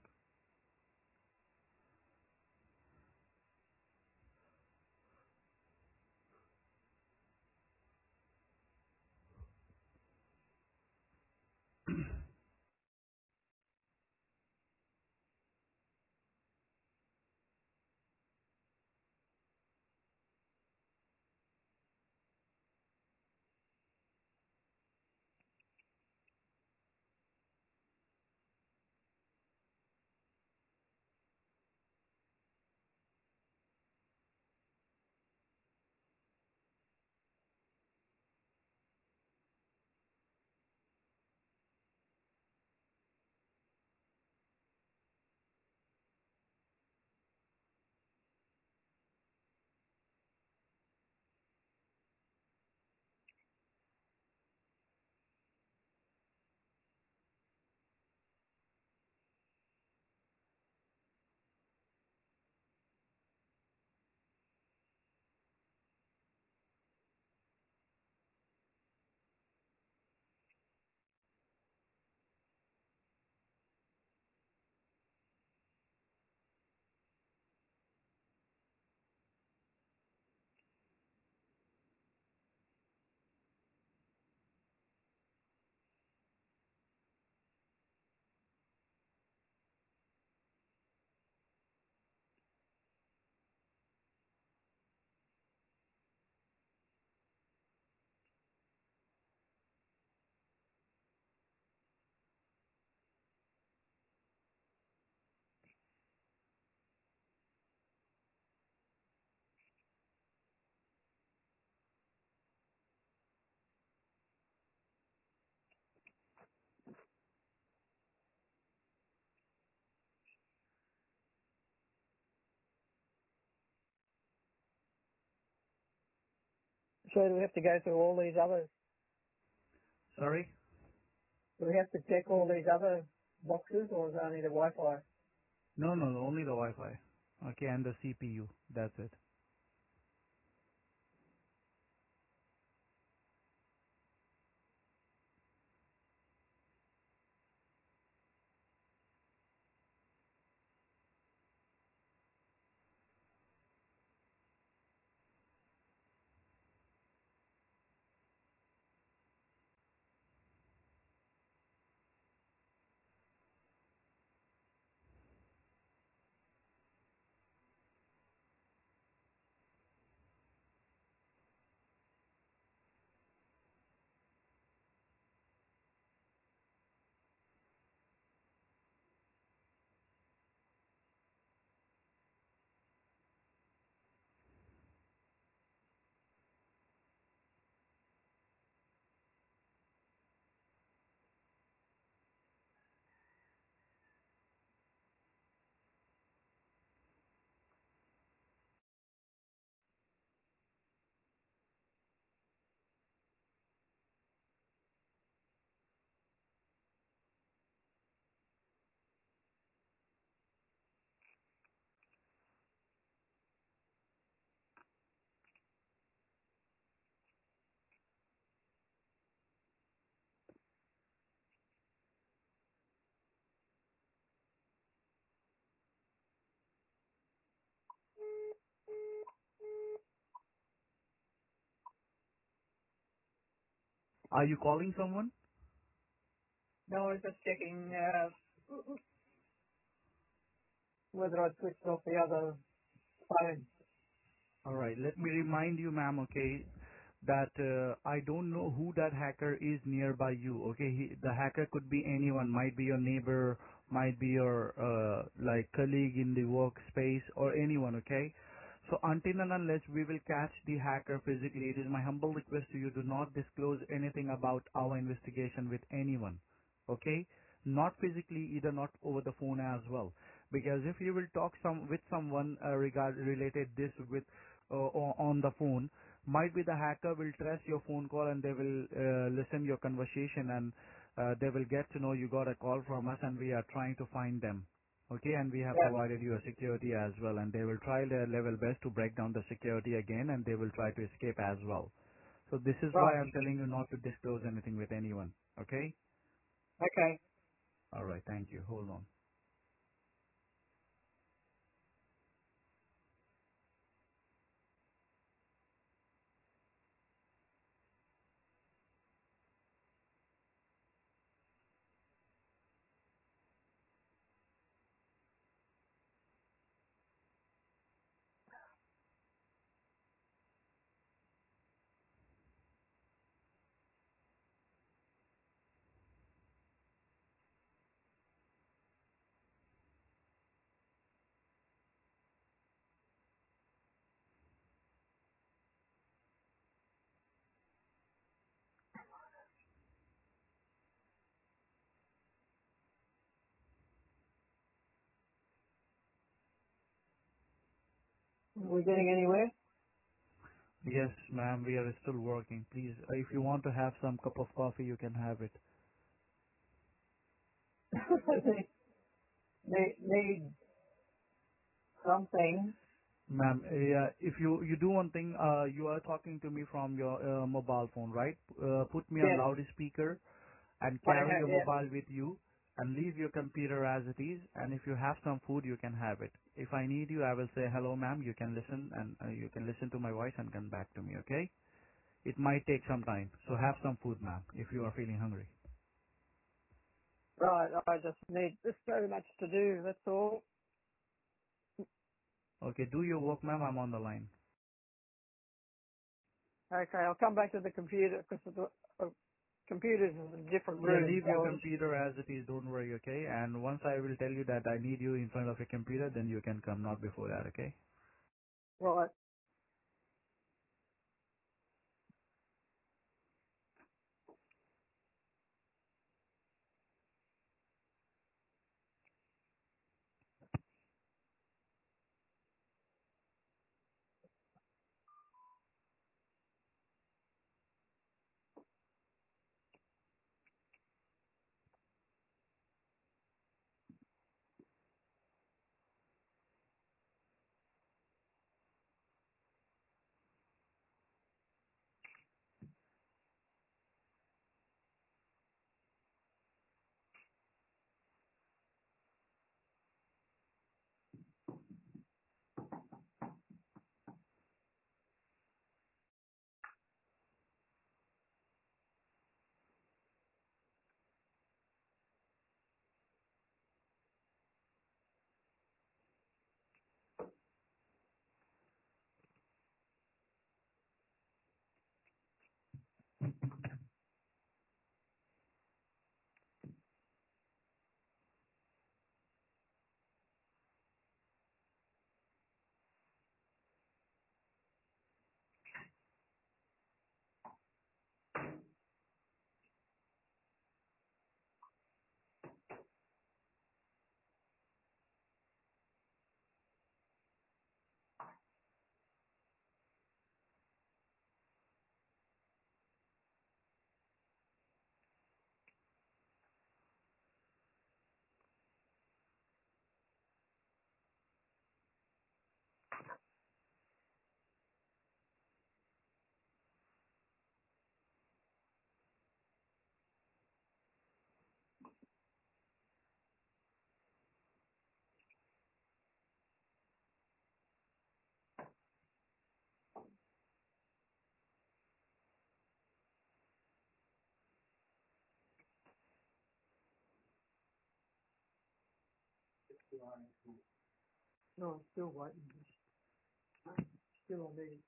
So do we have to go through all these others? Sorry? Do we have to check all these other? boxes, or is it only the Wi-Fi? No, no, no, only the Wi-Fi. Okay, and the C P U. That's it. Are you calling someone? No, I was just checking uh, whether I switched off the other phone. All right. Let me remind you, ma'am, okay, that uh, I don't know who that hacker is nearby you. Okay, he, the hacker could be anyone. Might be your neighbor, might be your uh, like colleague in the workspace, or anyone. Okay. So until and unless we will catch the hacker physically, it is my humble request to you, do not disclose anything about our investigation with anyone. Okay, not physically, either not over the phone as well, because if you will talk some with someone uh, regard related this with uh, o- on the phone, might be the hacker will trace your phone call and they will uh, listen your conversation, and uh, they will get to know you got a call from us and we are trying to find them. Okay, and we have Yeah, provided you a security as well, and they will try their level best to break down the security again, and they will try to escape as well. So this is why right. I'm telling you not to disclose anything with anyone. Okay? Okay. All right. Thank you. Hold on. Are we getting anywhere? Yes, ma'am, we are still working. Please, uh, if you want to have some cup of coffee, you can have it. they, they need something. Ma'am, uh, yeah, if you you do one thing, uh, you are talking to me from your uh, mobile phone, right? Uh, put me on Yes, loudspeaker and I carry have. your Yeah. mobile with you and leave your computer as it is. And if you have some food, you can have it. If I need you, I will say hello, ma'am. You can listen and uh, you can listen to my voice and come back to me. Okay? It might take some time, so have some food, ma'am, if you are feeling hungry. Right. I just need. There's so much to do. That's all. Okay, do your work, ma'am. I'm on the line. Okay. I'll come back to the computer because the uh, computer's in a different Yeah, room. leave your So, computer as it is. Don't worry, okay? And once I will tell you that I need you in front of a computer, then you can come, not before that, okay? right. No, I'm still waiting. Still on the.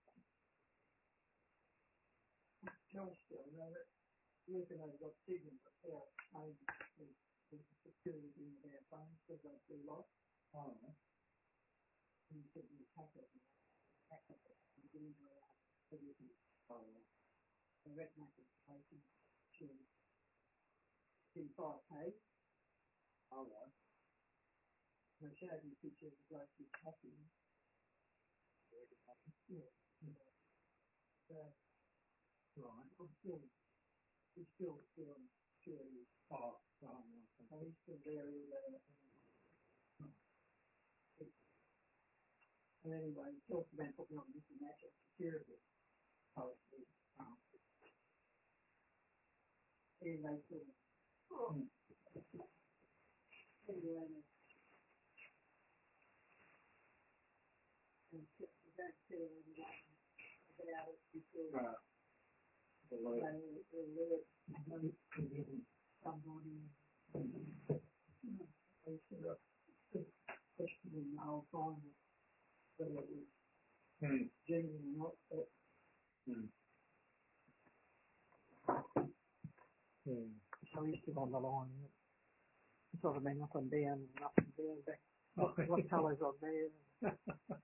No, still no. Looking at what signal, but yeah, I the security in their phone because I do lost. Oh. And you said you hack it. Hack it. You do everything. Oh. The red market placing to T five K. Oh. And I showed you pictures of like this hacking. Yeah. So, right. I'm still, he's still, still, still, oh, oh, so he's still very, uh, and anyway, he talked about putting on this national security policy. Um, and they said, oh, anyway, and don't tell anyone about it because uh, they will alert somebody. They sort of questioning the whole time whether it was mm. genuine or not. But mm. Mm. So he's still on the line. It's sort of been up and down and up and down. Back. What, what colour's on there?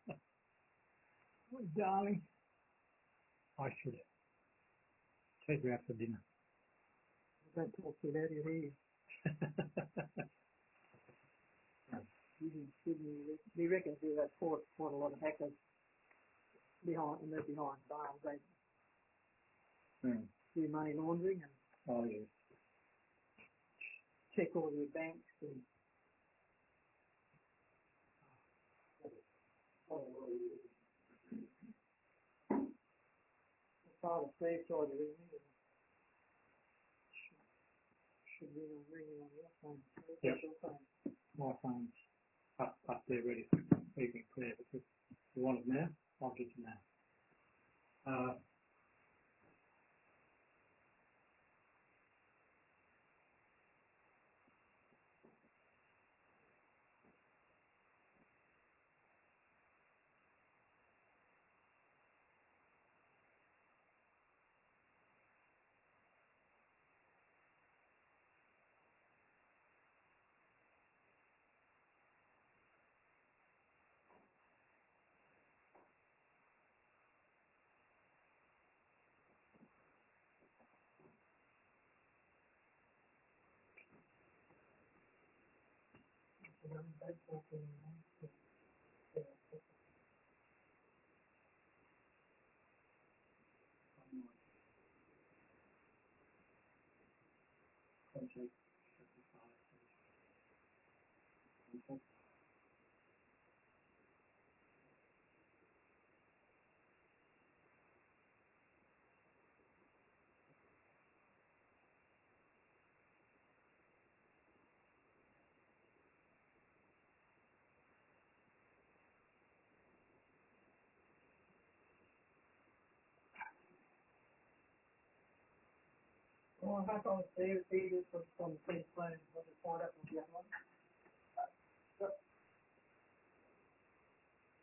Oh, darling. I should take you out for dinner. Don't talk to you out of your ears. We reckon they've caught, caught a lot of hackers behind, and they're behind bars. They mm. do money laundering and oh, yeah. check all your banks and oh, part of safe side of it. Should be on ringing on your phone. Yep. Your phone. My phone's up, up there ready for speaking clear. If you want it now, I'll get you now. Uh, Well, I thought they they did from from the same plan, but the part up with the other one.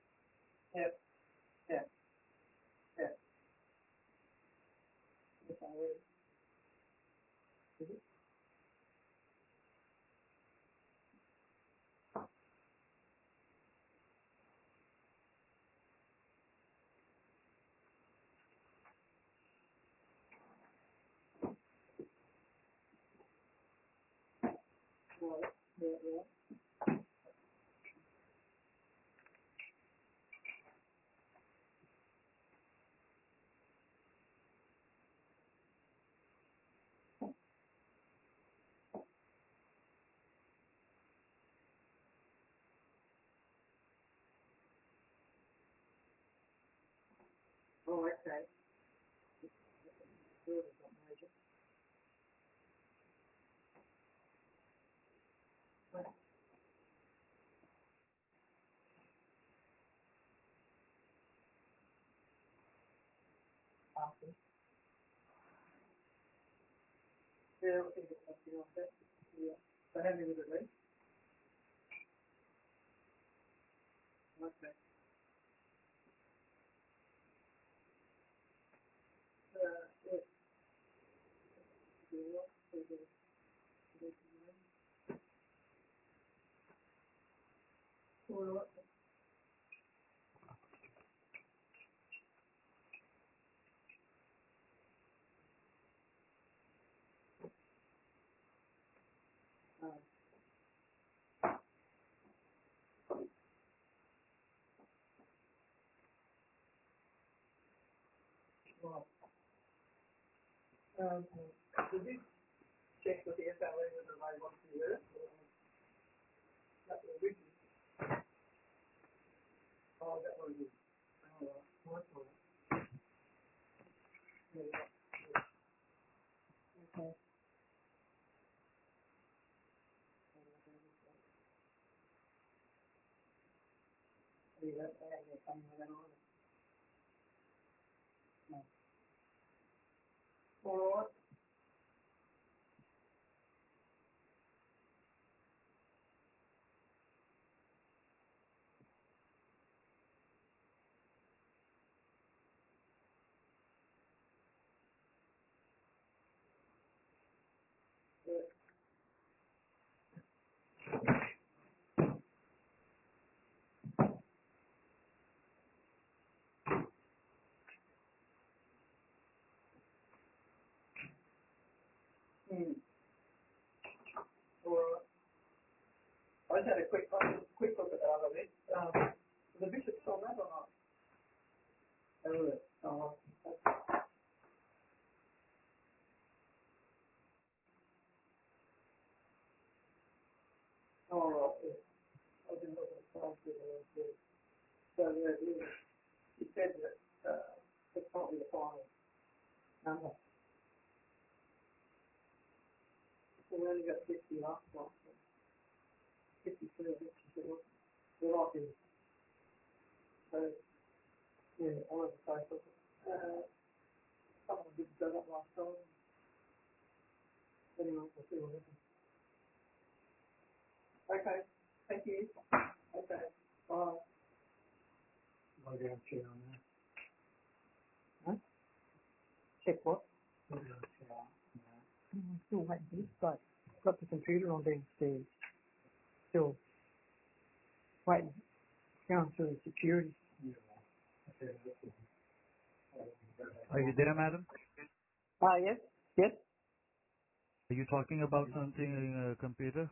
Yeah, yeah, yeah. Oh, okay. Yeah, I think it's something like that. Yeah. So how many would it be? Okay. Uh, yeah. Yeah. All right. Um, right. Um, did you check with the F L E whether they want to do it? Or that was originally? Oh, that was it. Oh, right. Nice one. Yeah. Okay. Yeah, that, that, yeah, something like that on it. No. All right. Yeah. Hmm. All right. I just had a quick, I had a quick look at that other bit. Um, the bishop's on that or not? Oh, yeah. Oh, okay. All right. Yeah. I didn't look at the time to the So, yeah, yeah. He said that, uh, it's probably the final number. So we only got fifty last month. fifty-three or fifty-four. We're not in. So, yeah, I was say, uh, someone did go up last time. Anyway, we'll see what happens. Okay. Thank you. Okay. Bye. I'll go and check on that. Huh? Check what? I'll go and check on that. I'm still waiting for this guy. Got the computer on downstairs. Still waiting. Going through the security. Yeah. Okay, that's it. Are you there, madam? Ah, yes. Yes. Are you talking about something in a computer?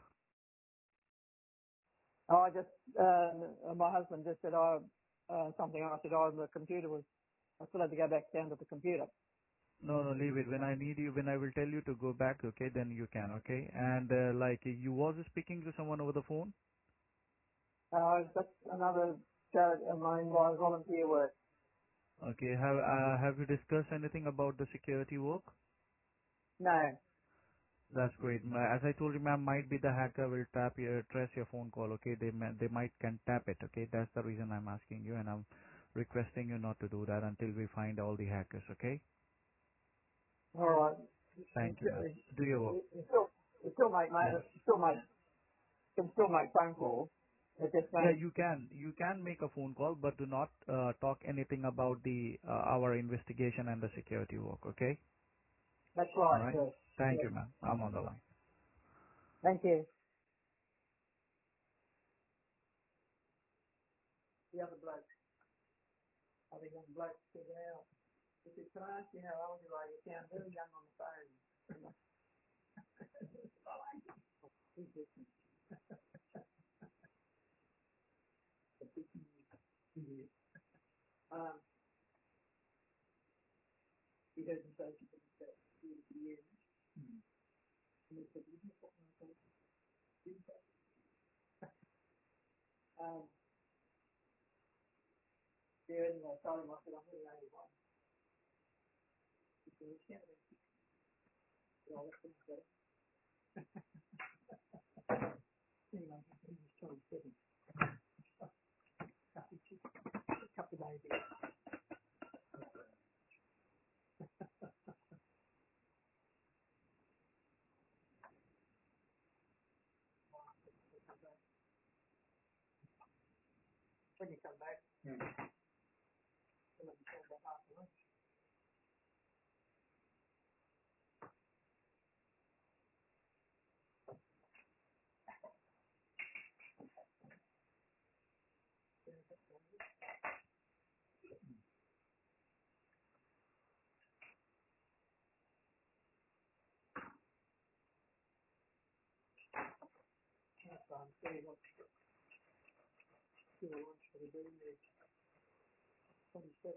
Oh, I just, uh, my husband just said, oh, uh, something. I said, oh, the computer was, I still had to go back down to the computer. No, no, leave it. When I need you, when I will tell you to go back, okay, then you can, okay? And uh, like you was speaking to someone over the phone? Uh, that's another charity of mine, my volunteer work. Okay, have uh, have you discussed anything about the security work? No. That's great. Ma- As I told you, ma'am, might be the hacker will tap your trace your phone call. Okay, they ma- they might can tap it. Okay, that's the reason I'm asking you, and I'm requesting you not to do that until we find all the hackers. Okay. All right. It, Thank you, ma'am. it, Do your work. it, it still, it still make, Yeah. ma- still make, can still make phone calls. It just Yeah, won't. you can. You can make a phone call, but do not uh, talk anything about the uh, our investigation and the security work. Okay. That's All right. right. Yes. Thank Yes. you, ma'am. I'm on the line. Thank you. The other bloke, other young bloke said, "Well, if it's can I ask you how old you are? You sound very young on the phone." He's listening. He is. Um, he heard him say something about forty years. Mm. And he said, "Isn't it what I thought?" Um, yeah, anyway, I told him, I said, "I'm really eighty-one." He said, "You sound like sixty." So I let him go. Anyway, he was twenty-seven. A couple of days ago. When you come back, mm. When you come back after lunch. That's fine. So he wants to do a lunch for the day there. twenty-seven.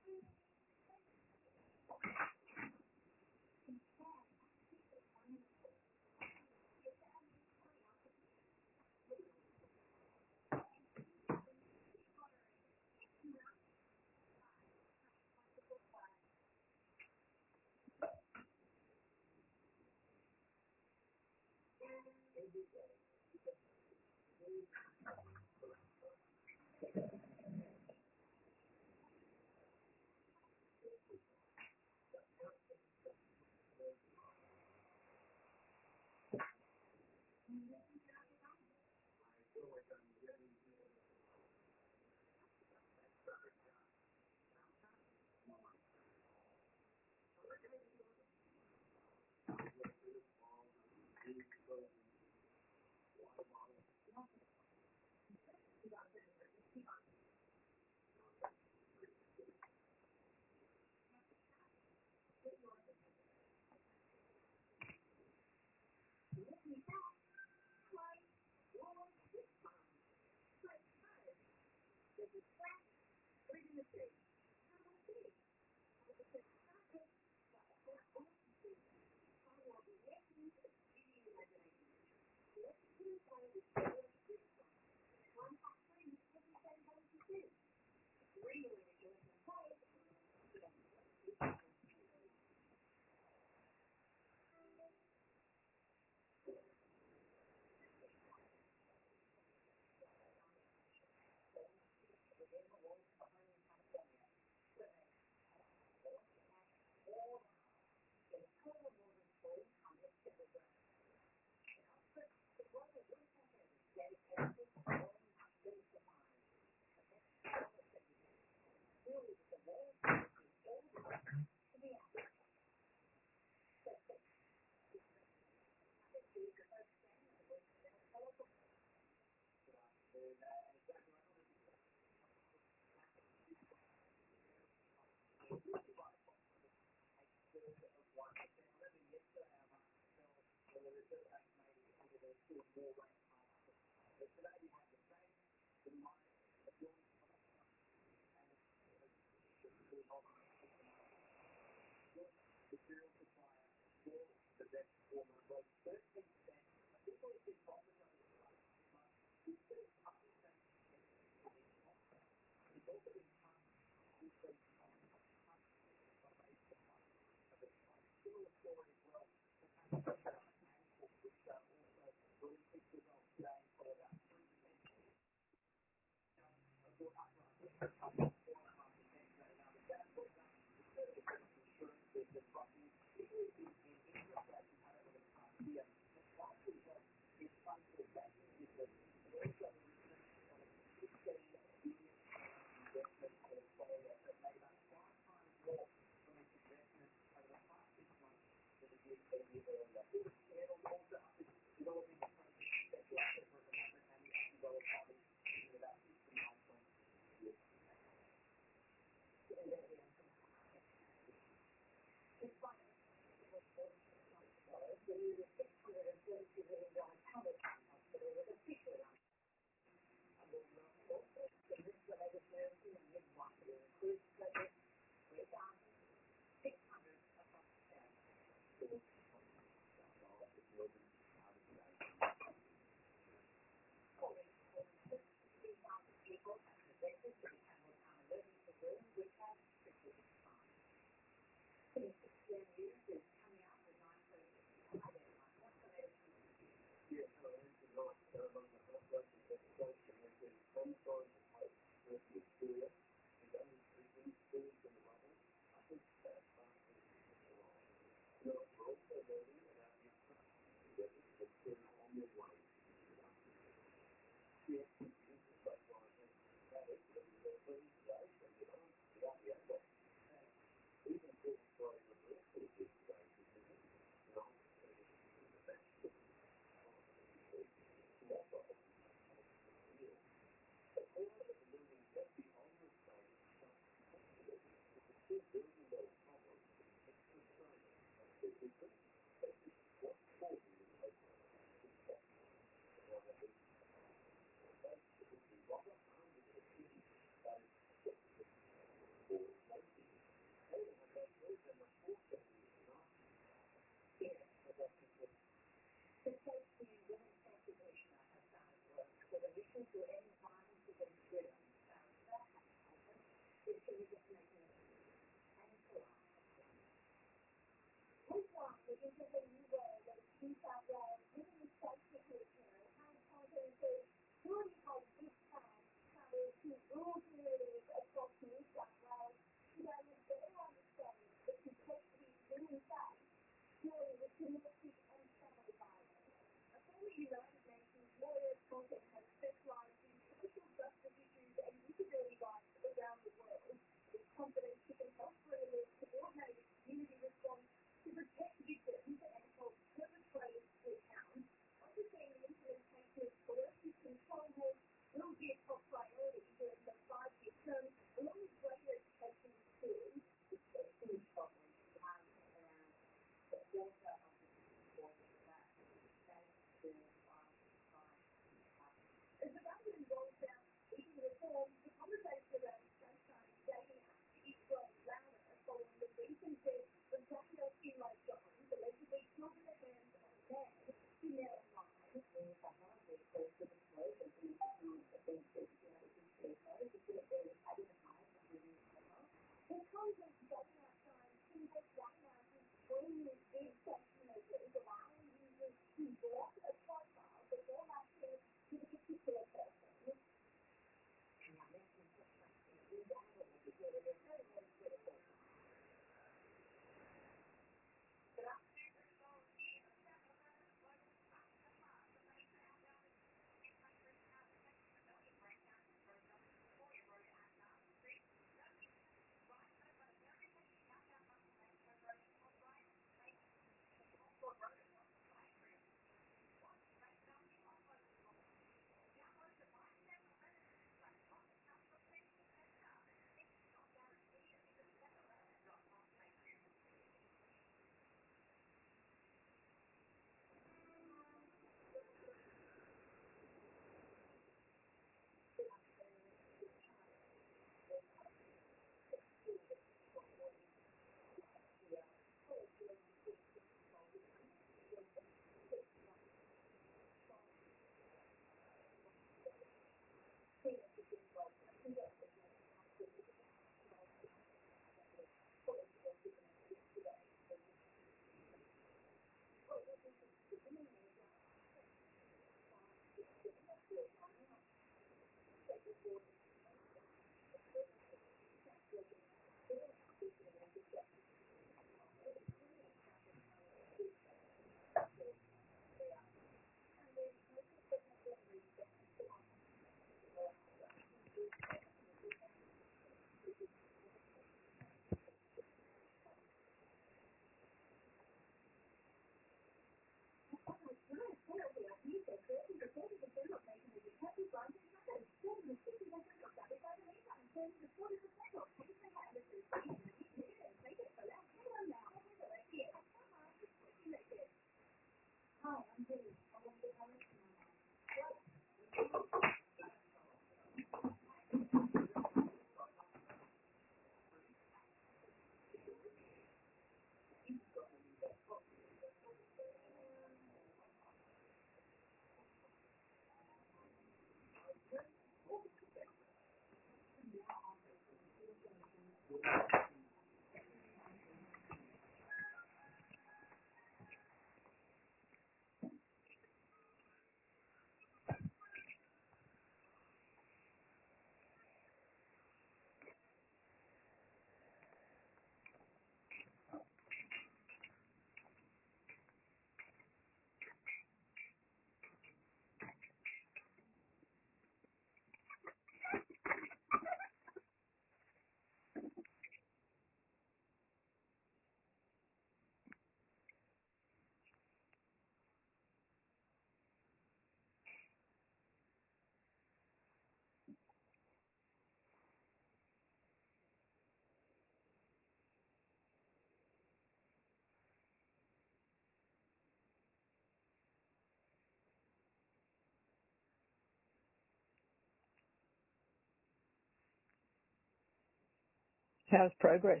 How's progress?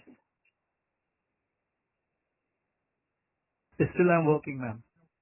Still I'm working, ma'am.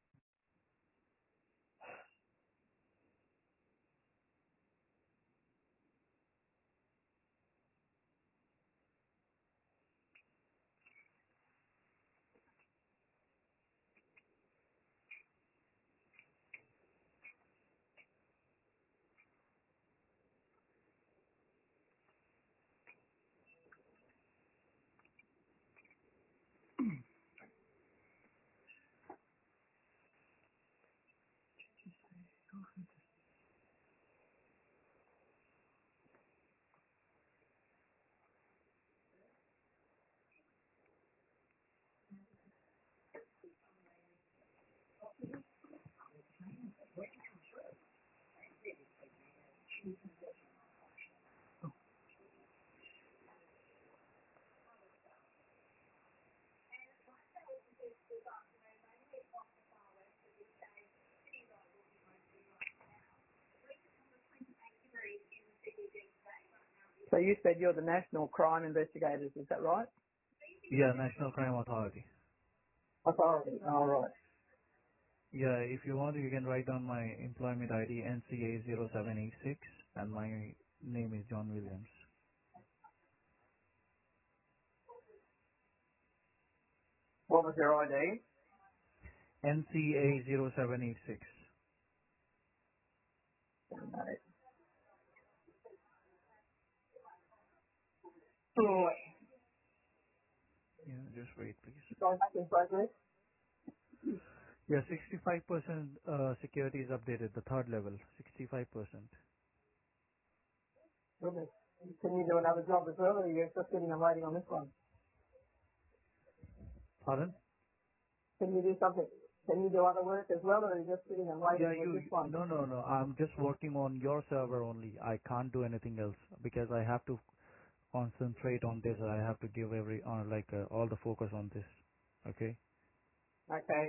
So you said you're the National Crime Investigators, is that right? Yeah, National Crime Authority. Authority. All right. Yeah, if you want, you can write down my employment I D N C A zero seven eight six, and my name is John Williams. What was your I D? N C A zero seven eight six. Oh, Yeah, just wait, please. going back in progress. Yeah, sixty-five percent uh, security is updated, the third level, sixty-five percent. Goodness. Can you do another job as well, or are you just sitting and waiting on this one? Pardon? Can you do something? Can you do other work as well, or are you just sitting and Yeah, waiting with you, this one? no, no, no, I'm just working on your server only. I can't do anything else because I have to concentrate on this. I have to give every, uh, like, uh, all the focus on this. Okay? Okay.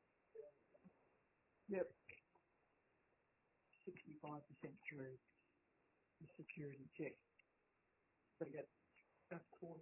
Yep. sixty-five percent through. the security check. They got F four.